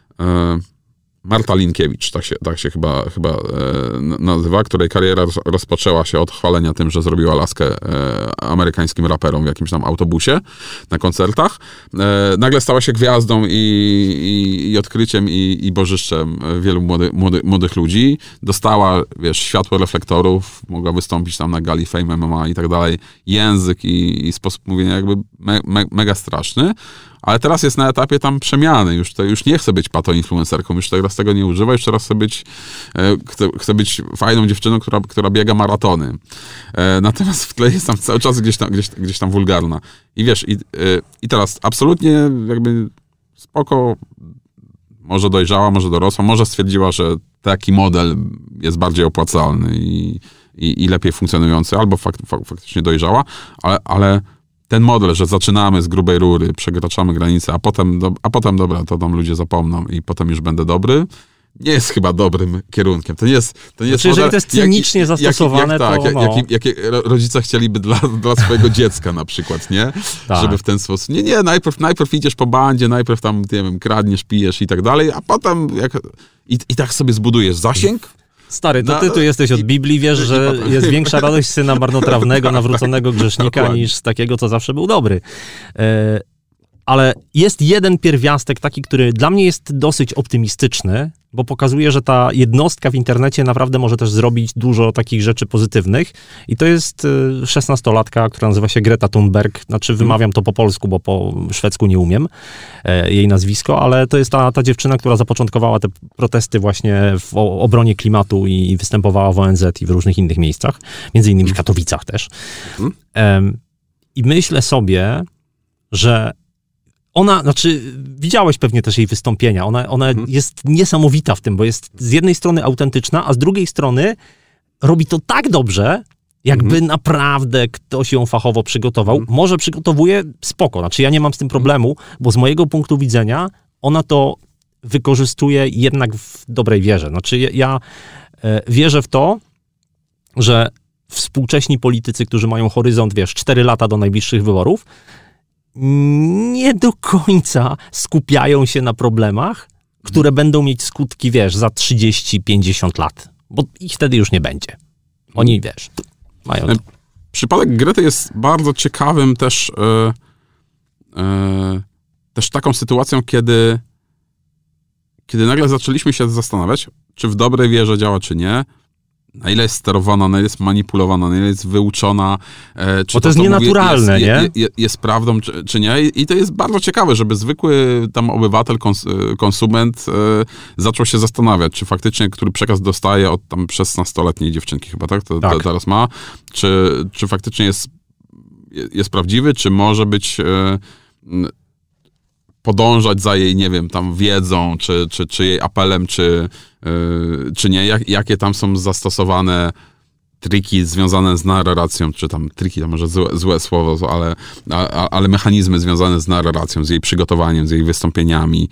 Marta Linkiewicz, tak się chyba nazywa, której kariera rozpoczęła się od chwalenia tym, że zrobiła laskę amerykańskim raperom w jakimś tam autobusie na koncertach. Nagle stała się gwiazdą i odkryciem i bożyszczem wielu młodych ludzi. Dostała, światło reflektorów, mogła wystąpić tam na gali Fame MMA i tak dalej. Język i sposób mówienia jakby mega straszny. Ale teraz jest na etapie tam przemiany. Już nie chcę być patoinfluencerką, już teraz tego nie używam, już teraz chcę być fajną dziewczyną, która biega maratony. Natomiast w tle jest tam cały czas gdzieś tam wulgarna. I teraz absolutnie jakby spoko, może dojrzała, może dorosła, może stwierdziła, że taki model jest bardziej opłacalny i lepiej funkcjonujący, albo faktycznie dojrzała, ale ten model, że zaczynamy z grubej rury, przekraczamy granicę, a potem dobra, to tam ludzie zapomną i potem już będę dobry, nie jest chyba dobrym kierunkiem. To nie jest znaczy, jeżeli model, to jest cynicznie zastosowane, jakie rodzice chcieliby dla swojego dziecka na przykład, nie? Tak. Żeby w ten sposób... Nie, najpierw idziesz po bandzie, najpierw tam, nie wiem, kradniesz, pijesz i tak dalej, a potem i tak sobie zbudujesz zasięg. Stary, to ty tu jesteś od Biblii, wiesz, że jest większa radość syna marnotrawnego, nawróconego grzesznika, niż z takiego, co zawsze był dobry. Ale jest jeden pierwiastek taki, który dla mnie jest dosyć optymistyczny, bo pokazuje, że ta jednostka w internecie naprawdę może też zrobić dużo takich rzeczy pozytywnych. I to jest 16-latka, która nazywa się Greta Thunberg. Znaczy wymawiam to po polsku, bo po szwedzku nie umiem jej nazwisko, ale to jest ta dziewczyna, która zapoczątkowała te protesty właśnie w obronie klimatu i występowała w ONZ i w różnych innych miejscach, między innymi w Katowicach też. I myślę sobie, że widziałeś pewnie też jej wystąpienia, ona jest niesamowita w tym, bo jest z jednej strony autentyczna, a z drugiej strony robi to tak dobrze, jakby naprawdę ktoś ją fachowo przygotował. Może przygotowuje spoko, znaczy ja nie mam z tym problemu, bo z mojego punktu widzenia ona to wykorzystuje jednak w dobrej wierze. Znaczy ja wierzę w to, że współcześni politycy, którzy mają horyzont, 4 lata do najbliższych wyborów, nie do końca skupiają się na problemach, które będą mieć skutki, za 30-50 lat. Bo ich wtedy już nie będzie. Oni, mają to. Przypadek Grety jest bardzo ciekawym też taką sytuacją, kiedy nagle zaczęliśmy się zastanawiać, czy w dobrej wierze działa, czy nie, na ile jest sterowana, na ile jest manipulowana, na ile jest wyuczona. Czy bo to jest nienaturalne, nie? Jest prawdą, czy nie. I to jest bardzo ciekawe, żeby zwykły tam obywatel, konsument zaczął się zastanawiać, czy faktycznie, który przekaz dostaje od tam 16-letniej dziewczynki chyba, tak? To teraz ma. Czy faktycznie jest prawdziwy, czy może być podążać za jej, nie wiem, tam wiedzą, czy jej apelem, czy nie, jakie tam są zastosowane triki związane z narracją, czy tam triki, to może złe słowo, ale mechanizmy związane z narracją, z jej przygotowaniem, z jej wystąpieniami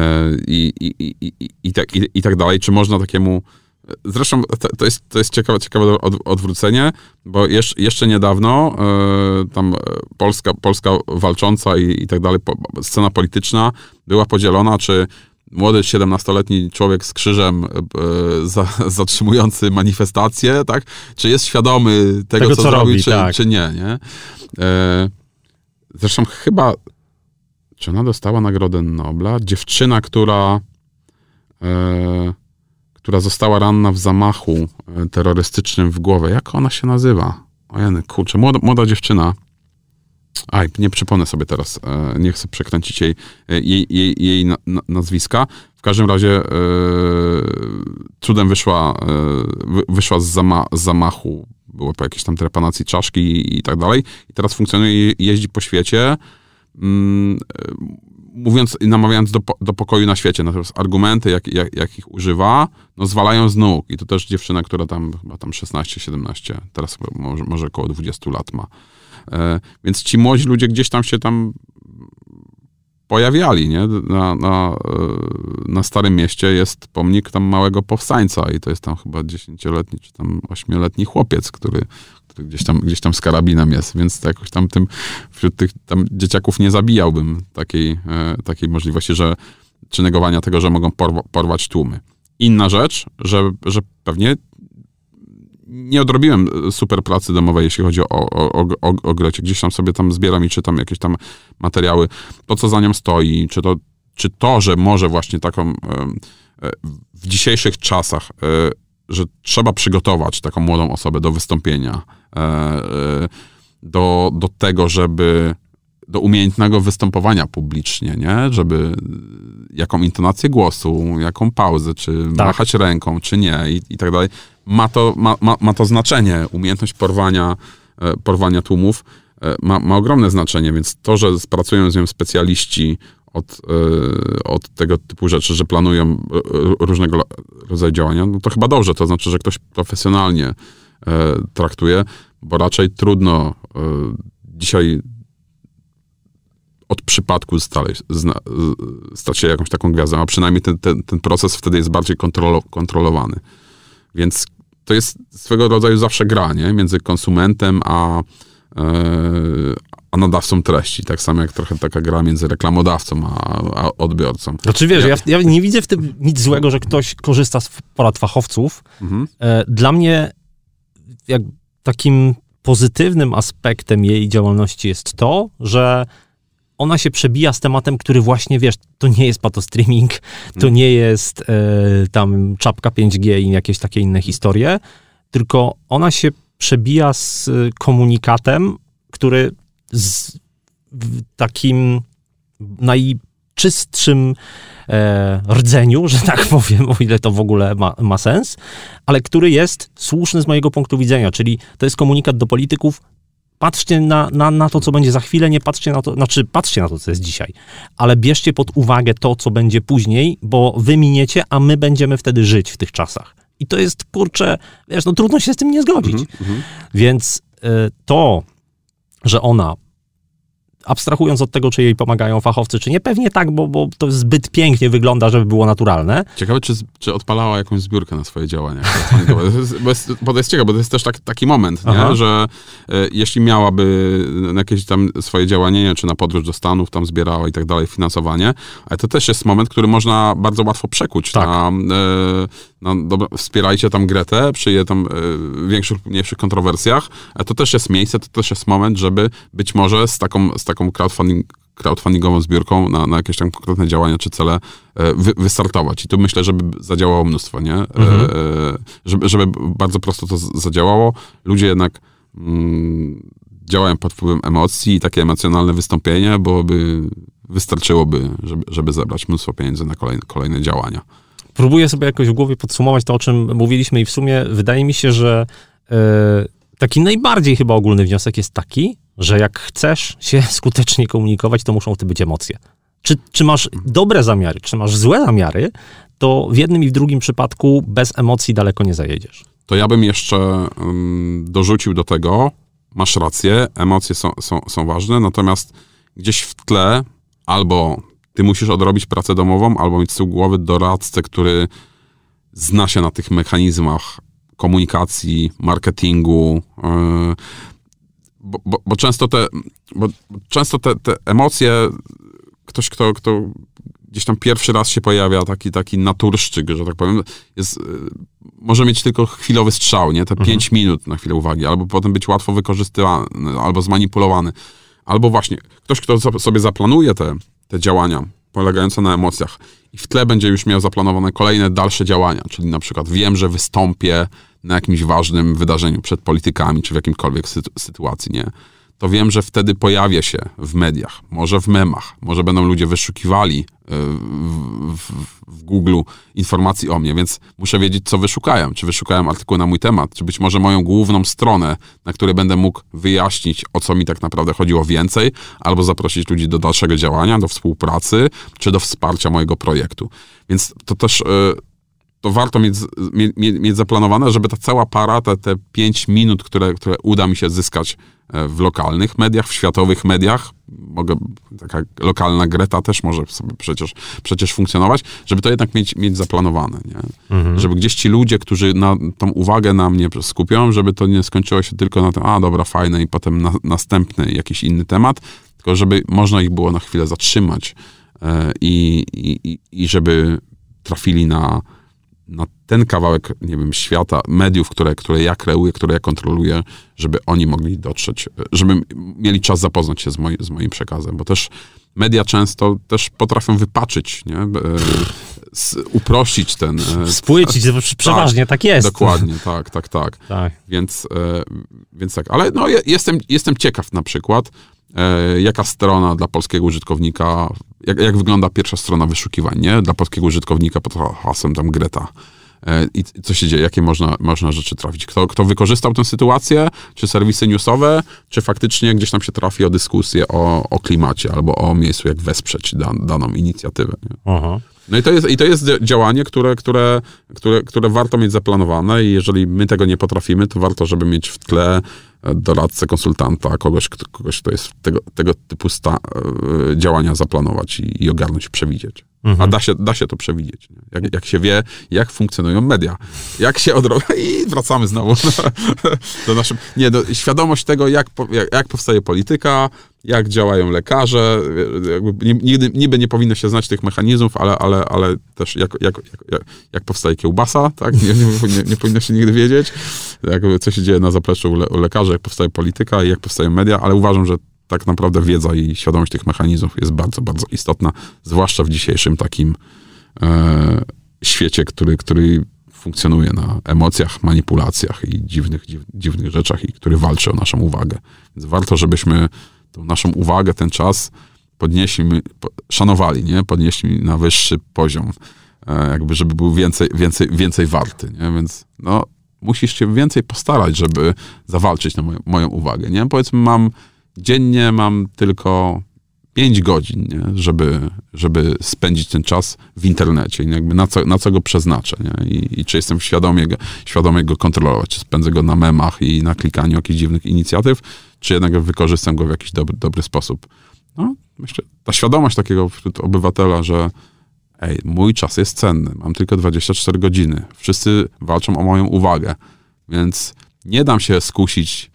i tak dalej. Czy można takiemu... Zresztą to jest ciekawe odwrócenie, bo jeszcze niedawno tam Polska walcząca i tak dalej, scena polityczna była podzielona, czy młody 17-letni człowiek z krzyżem zatrzymujący manifestację, tak? Czy jest świadomy tego co zrobił, robi, czy nie? Zresztą chyba, czy ona dostała Nagrodę Nobla? Dziewczyna, która została ranna w zamachu terrorystycznym w głowę. Jak ona się nazywa? Ojej, kurczę, młoda dziewczyna. Nie przypomnę sobie teraz. Nie chcę przekręcić jej nazwiska. W każdym razie cudem wyszła z zamachu. Było po jakiejś tam trepanacji czaszki i tak dalej. I teraz funkcjonuje i jeździ po świecie, mówiąc i namawiając do pokoju na świecie. Natomiast argumenty, jakich używa, zwalają z nóg. I to też dziewczyna, która tam chyba tam 16-17, teraz może około 20 lat ma. Więc ci młodzi ludzie gdzieś tam się tam pojawiali, nie? Na Starym Mieście jest pomnik tam małego powstańca i to jest tam chyba 10-letni czy tam 8-letni chłopiec, który gdzieś tam z karabinem jest, więc to jakoś tam wśród tych tam dzieciaków nie zabijałbym takiej możliwości, czy negowania tego, że mogą porwać tłumy. Inna rzecz, że pewnie nie odrobiłem super pracy domowej, jeśli chodzi o Grecie. Gdzieś tam sobie tam zbieram i czytam jakieś tam materiały. To, co za nią stoi, czy to, że może właśnie taką w dzisiejszych czasach, że trzeba przygotować taką młodą osobę do wystąpienia, do tego, do umiejętnego występowania publicznie, nie? Żeby jaką intonację głosu, jaką pauzę, czy machać ręką, czy nie i tak dalej. Ma to znaczenie. Umiejętność porwania tłumów ma ogromne znaczenie, więc to, że pracują z nią specjaliści od tego typu rzeczy, że planują różnego rodzaju działania, no to chyba dobrze. To znaczy, że ktoś profesjonalnie traktuje, bo raczej trudno dzisiaj od przypadku stać się jakąś taką gwiazdą, a przynajmniej ten proces wtedy jest bardziej kontrolowany. Więc to jest swego rodzaju zawsze gra, nie? Między konsumentem a nadawcą treści. Tak samo jak trochę taka gra między reklamodawcą a odbiorcą. Znaczy wiesz, ja nie widzę w tym nic złego, że ktoś korzysta z porad fachowców. Mhm. Dla mnie jak takim pozytywnym aspektem jej działalności jest to, że ona się przebija z tematem, który właśnie, wiesz, to nie jest patostreaming, to nie jest tam czapka 5G i jakieś takie inne historie, tylko ona się przebija z komunikatem, który w takim najczystszym rdzeniu, że tak powiem, o ile to w ogóle ma sens, ale który jest słuszny z mojego punktu widzenia, czyli to jest komunikat do polityków. Patrzcie na to, co będzie za chwilę, nie patrzcie na to, patrzcie na to, co jest dzisiaj, ale bierzcie pod uwagę to, co będzie później, bo wy miniecie, a my będziemy wtedy żyć w tych czasach. I to jest, kurczę, wiesz, no trudno się z tym nie zgodzić. Więc to, że ona abstrahując od tego, czy jej pomagają fachowcy, czy nie, pewnie tak, bo to zbyt pięknie wygląda, żeby było naturalne. Ciekawe, czy odpalała jakąś zbiórkę na swoje działania. Bo to jest ciekawe, bo to jest też taki moment, nie? Że jeśli miałaby na jakieś tam swoje działanie, czy na podróż do Stanów, tam zbierała i tak dalej, finansowanie, ale to też jest moment, który można bardzo łatwo przekuć dobra, wspierajcie tam Gretę, przy jej tam większych lub mniejszych kontrowersjach, ale to też jest miejsce, to też jest moment, żeby być może z taką crowdfundingową zbiórką na jakieś tam konkretne działania czy cele wystartować. I tu myślę, żeby zadziałało mnóstwo, nie? Żeby bardzo prosto to zadziałało. Ludzie jednak działają pod wpływem emocji i takie emocjonalne wystąpienie wystarczyłoby, żeby zebrać mnóstwo pieniędzy na kolejne działania. Próbuję sobie jakoś w głowie podsumować to, o czym mówiliśmy i w sumie wydaje mi się, że taki najbardziej chyba ogólny wniosek jest taki, że jak chcesz się skutecznie komunikować, to muszą w tym być emocje. Czy masz dobre zamiary, czy masz złe zamiary, to w jednym i w drugim przypadku bez emocji daleko nie zajedziesz. To ja bym jeszcze dorzucił do tego, masz rację, emocje są ważne, natomiast gdzieś w tle albo ty musisz odrobić pracę domową, albo mieć z tyłu głowy doradcę, który zna się na tych mechanizmach komunikacji, marketingu, bo często te emocje, ktoś, kto gdzieś tam pierwszy raz się pojawia, taki naturszczyk, że tak powiem, może mieć tylko chwilowy strzał, nie? Te 5 minut na chwilę uwagi, albo potem być łatwo wykorzystywany, albo zmanipulowany. Albo właśnie ktoś, kto sobie zaplanuje te działania polegające na emocjach i w tle będzie już miał zaplanowane kolejne dalsze działania, czyli na przykład wiem, że wystąpię na jakimś ważnym wydarzeniu przed politykami, czy w jakimkolwiek sytuacji, nie? To wiem, że wtedy pojawię się w mediach, może w memach, może będą ludzie wyszukiwali w Google informacji o mnie, więc muszę wiedzieć, co wyszukają. Czy wyszukają artykuł na mój temat, czy być może moją główną stronę, na której będę mógł wyjaśnić, o co mi tak naprawdę chodziło więcej, albo zaprosić ludzi do dalszego działania, do współpracy, czy do wsparcia mojego projektu. Więc to też to warto mieć zaplanowane, żeby ta cała para, te 5 minut, które uda mi się zyskać w lokalnych mediach, w światowych mediach, taka lokalna Greta też może sobie przecież funkcjonować, żeby to jednak mieć zaplanowane, nie? Żeby gdzieś ci ludzie, którzy tą uwagę na mnie skupią, żeby to nie skończyło się tylko na tym, dobra, fajne i potem następny jakiś inny temat, tylko żeby można ich było na chwilę zatrzymać i żeby trafili na ten kawałek, nie wiem, świata, mediów, które ja kreuję, które ja kontroluję, żeby oni mogli dotrzeć, żeby mieli czas zapoznać się z moim przekazem, bo też media często też potrafią wypaczyć, nie? Uprościć ten... Spłycić, przeważnie tak jest. Dokładnie, tak. Więc tak, ale no, jestem ciekaw na przykład, jaka strona dla polskiego użytkownika, jak wygląda pierwsza strona wyszukiwań, nie? Dla polskiego użytkownika pod hasłem tam Greta. I co się dzieje, jakie można rzeczy trafić. Kto wykorzystał tę sytuację, czy serwisy newsowe, czy faktycznie gdzieś tam się trafi o dyskusję o klimacie, albo o miejscu, jak wesprzeć daną inicjatywę. Nie? No i to jest działanie, które warto mieć zaplanowane i jeżeli my tego nie potrafimy, to warto, żeby mieć w tle doradcę, konsultanta, kogoś, kto jest tego typu działania zaplanować i ogarnąć, przewidzieć. A da się to przewidzieć. Nie? Jak się wie, jak funkcjonują media. Jak się i wracamy znowu do naszym... świadomość tego, jak powstaje polityka, jak działają lekarze. Niby nie powinno się znać tych mechanizmów, ale też jak powstaje kiełbasa, tak? Nie powinno się nigdy wiedzieć, co się dzieje na zapleczu u lekarzy, jak powstaje polityka i jak powstają media, ale uważam, że tak naprawdę wiedza i świadomość tych mechanizmów jest bardzo, bardzo istotna, zwłaszcza w dzisiejszym takim świecie, który funkcjonuje na emocjach, manipulacjach i dziwnych rzeczach i który walczy o naszą uwagę. Więc warto, żebyśmy tą naszą uwagę, ten czas szanowali, nie? Podnieśli na wyższy poziom, żeby był więcej warty, nie? Więc musisz się więcej postarać, żeby zawalczyć na moją uwagę, nie? Powiedzmy, dziennie mam tylko 5 godzin, nie? Żeby spędzić ten czas w internecie i jakby na co go przeznaczę, nie? I czy jestem świadomie go kontrolować, czy spędzę go na memach i na klikaniu jakichś dziwnych inicjatyw, czy jednak wykorzystam go w jakiś dobry sposób No, myślę, ta świadomość takiego wśród obywatela, że mój czas jest cenny, mam tylko 24 godziny, wszyscy walczą o moją uwagę, więc nie dam się skusić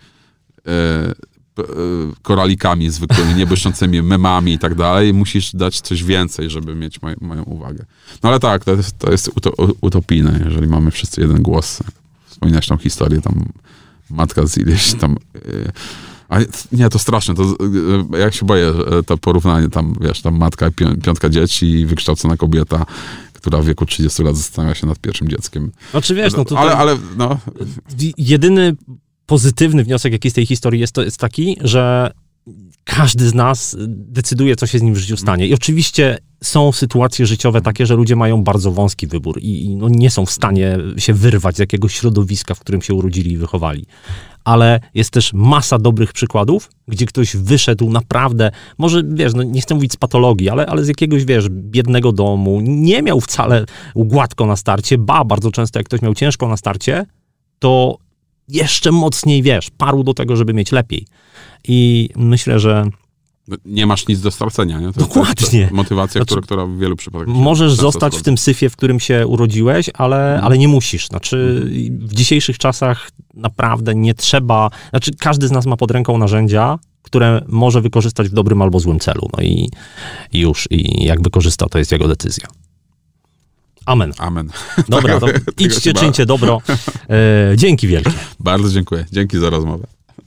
koralikami zwykłymi, niebłyszczącymi memami i tak dalej. Musisz dać coś więcej, żeby mieć moją uwagę. No ale tak, to jest utopijne, jeżeli mamy wszyscy jeden głos. Wspominałeś tą historię, tam matka z ileś tam... nie, to straszne, to jak się boję, to porównanie tam, wiesz, tam matka, piątka dzieci i wykształcona kobieta, która w wieku 30 lat zastanawia się nad pierwszym dzieckiem. Znaczy wiesz, no tutaj... Ale no... Jedyny pozytywny wniosek, jaki z tej historii jest taki, że każdy z nas decyduje, co się z nim w życiu stanie. I oczywiście są sytuacje życiowe takie, że ludzie mają bardzo wąski wybór i no nie są w stanie się wyrwać z jakiegoś środowiska, w którym się urodzili i wychowali. Ale jest też masa dobrych przykładów, gdzie ktoś wyszedł naprawdę, może wiesz, no nie chcę mówić z patologii, ale z jakiegoś, wiesz, biednego domu, nie miał wcale gładko na starcie, bardzo często jak ktoś miał ciężko na starcie, to jeszcze mocniej, wiesz, parł do tego, żeby mieć lepiej. I myślę, że... Nie masz nic do stracenia, nie? Dokładnie. To motywacja, która w wielu przypadkach... Możesz zostać w tym syfie, w którym się urodziłeś, ale nie musisz. Znaczy, w dzisiejszych czasach naprawdę nie trzeba... Znaczy, każdy z nas ma pod ręką narzędzia, które może wykorzystać w dobrym albo złym celu. No i już. I jak wykorzysta, to jest jego decyzja. Amen. Amen. Dobra, to idźcie, czyńcie dobro. Dzięki wielkie. Bardzo dziękuję. Dzięki za rozmowę.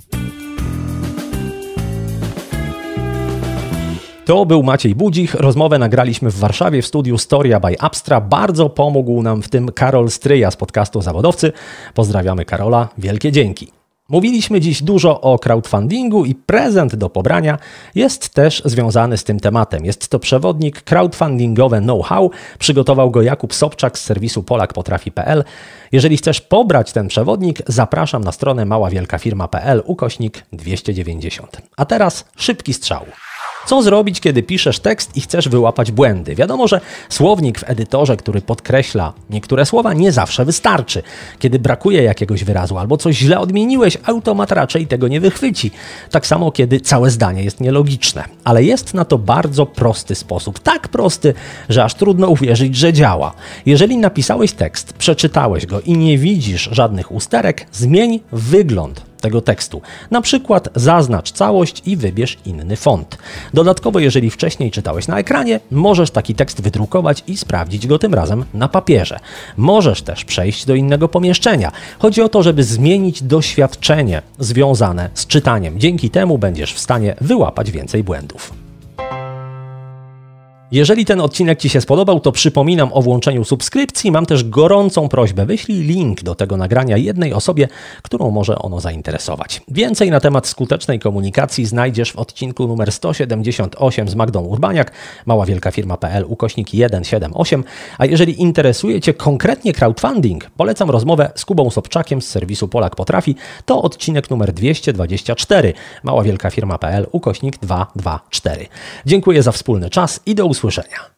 To był Maciej Budzich. Rozmowę nagraliśmy w Warszawie w studiu Storia by Abstra. Bardzo pomógł nam w tym Karol Stryja z podcastu Zawodowcy. Pozdrawiamy Karola. Wielkie dzięki. Mówiliśmy dziś dużo o crowdfundingu i prezent do pobrania jest też związany z tym tematem. Jest to przewodnik crowdfundingowe know-how. Przygotował go Jakub Sobczak z serwisu polakpotrafi.pl. Jeżeli chcesz pobrać ten przewodnik, zapraszam na stronę maławielkafirma.pl/290. A teraz szybki strzał. Co zrobić, kiedy piszesz tekst i chcesz wyłapać błędy? Wiadomo, że słownik w edytorze, który podkreśla niektóre słowa, nie zawsze wystarczy. Kiedy brakuje jakiegoś wyrazu albo coś źle odmieniłeś, automat raczej tego nie wychwyci. Tak samo, kiedy całe zdanie jest nielogiczne. Ale jest na to bardzo prosty sposób. Tak prosty, że aż trudno uwierzyć, że działa. Jeżeli napisałeś tekst, przeczytałeś go i nie widzisz żadnych usterek, zmień wygląd tego tekstu. Na przykład zaznacz całość i wybierz inny font. Dodatkowo, jeżeli wcześniej czytałeś na ekranie, możesz taki tekst wydrukować i sprawdzić go tym razem na papierze. Możesz też przejść do innego pomieszczenia. Chodzi o to, żeby zmienić doświadczenie związane z czytaniem. Dzięki temu będziesz w stanie wyłapać więcej błędów. Jeżeli ten odcinek Ci się spodobał, to przypominam o włączeniu subskrypcji. Mam też gorącą prośbę. Wyślij link do tego nagrania jednej osobie, którą może ono zainteresować. Więcej na temat skutecznej komunikacji znajdziesz w odcinku numer 178 z Magdą Urbaniak, maławielkafirma.pl/178. A jeżeli interesuje Cię konkretnie crowdfunding, polecam rozmowę z Kubą Sobczakiem z serwisu Polak Potrafi. To odcinek numer 224, maławielkafirma.pl/224. Dziękuję za wspólny czas i do usłyszenia.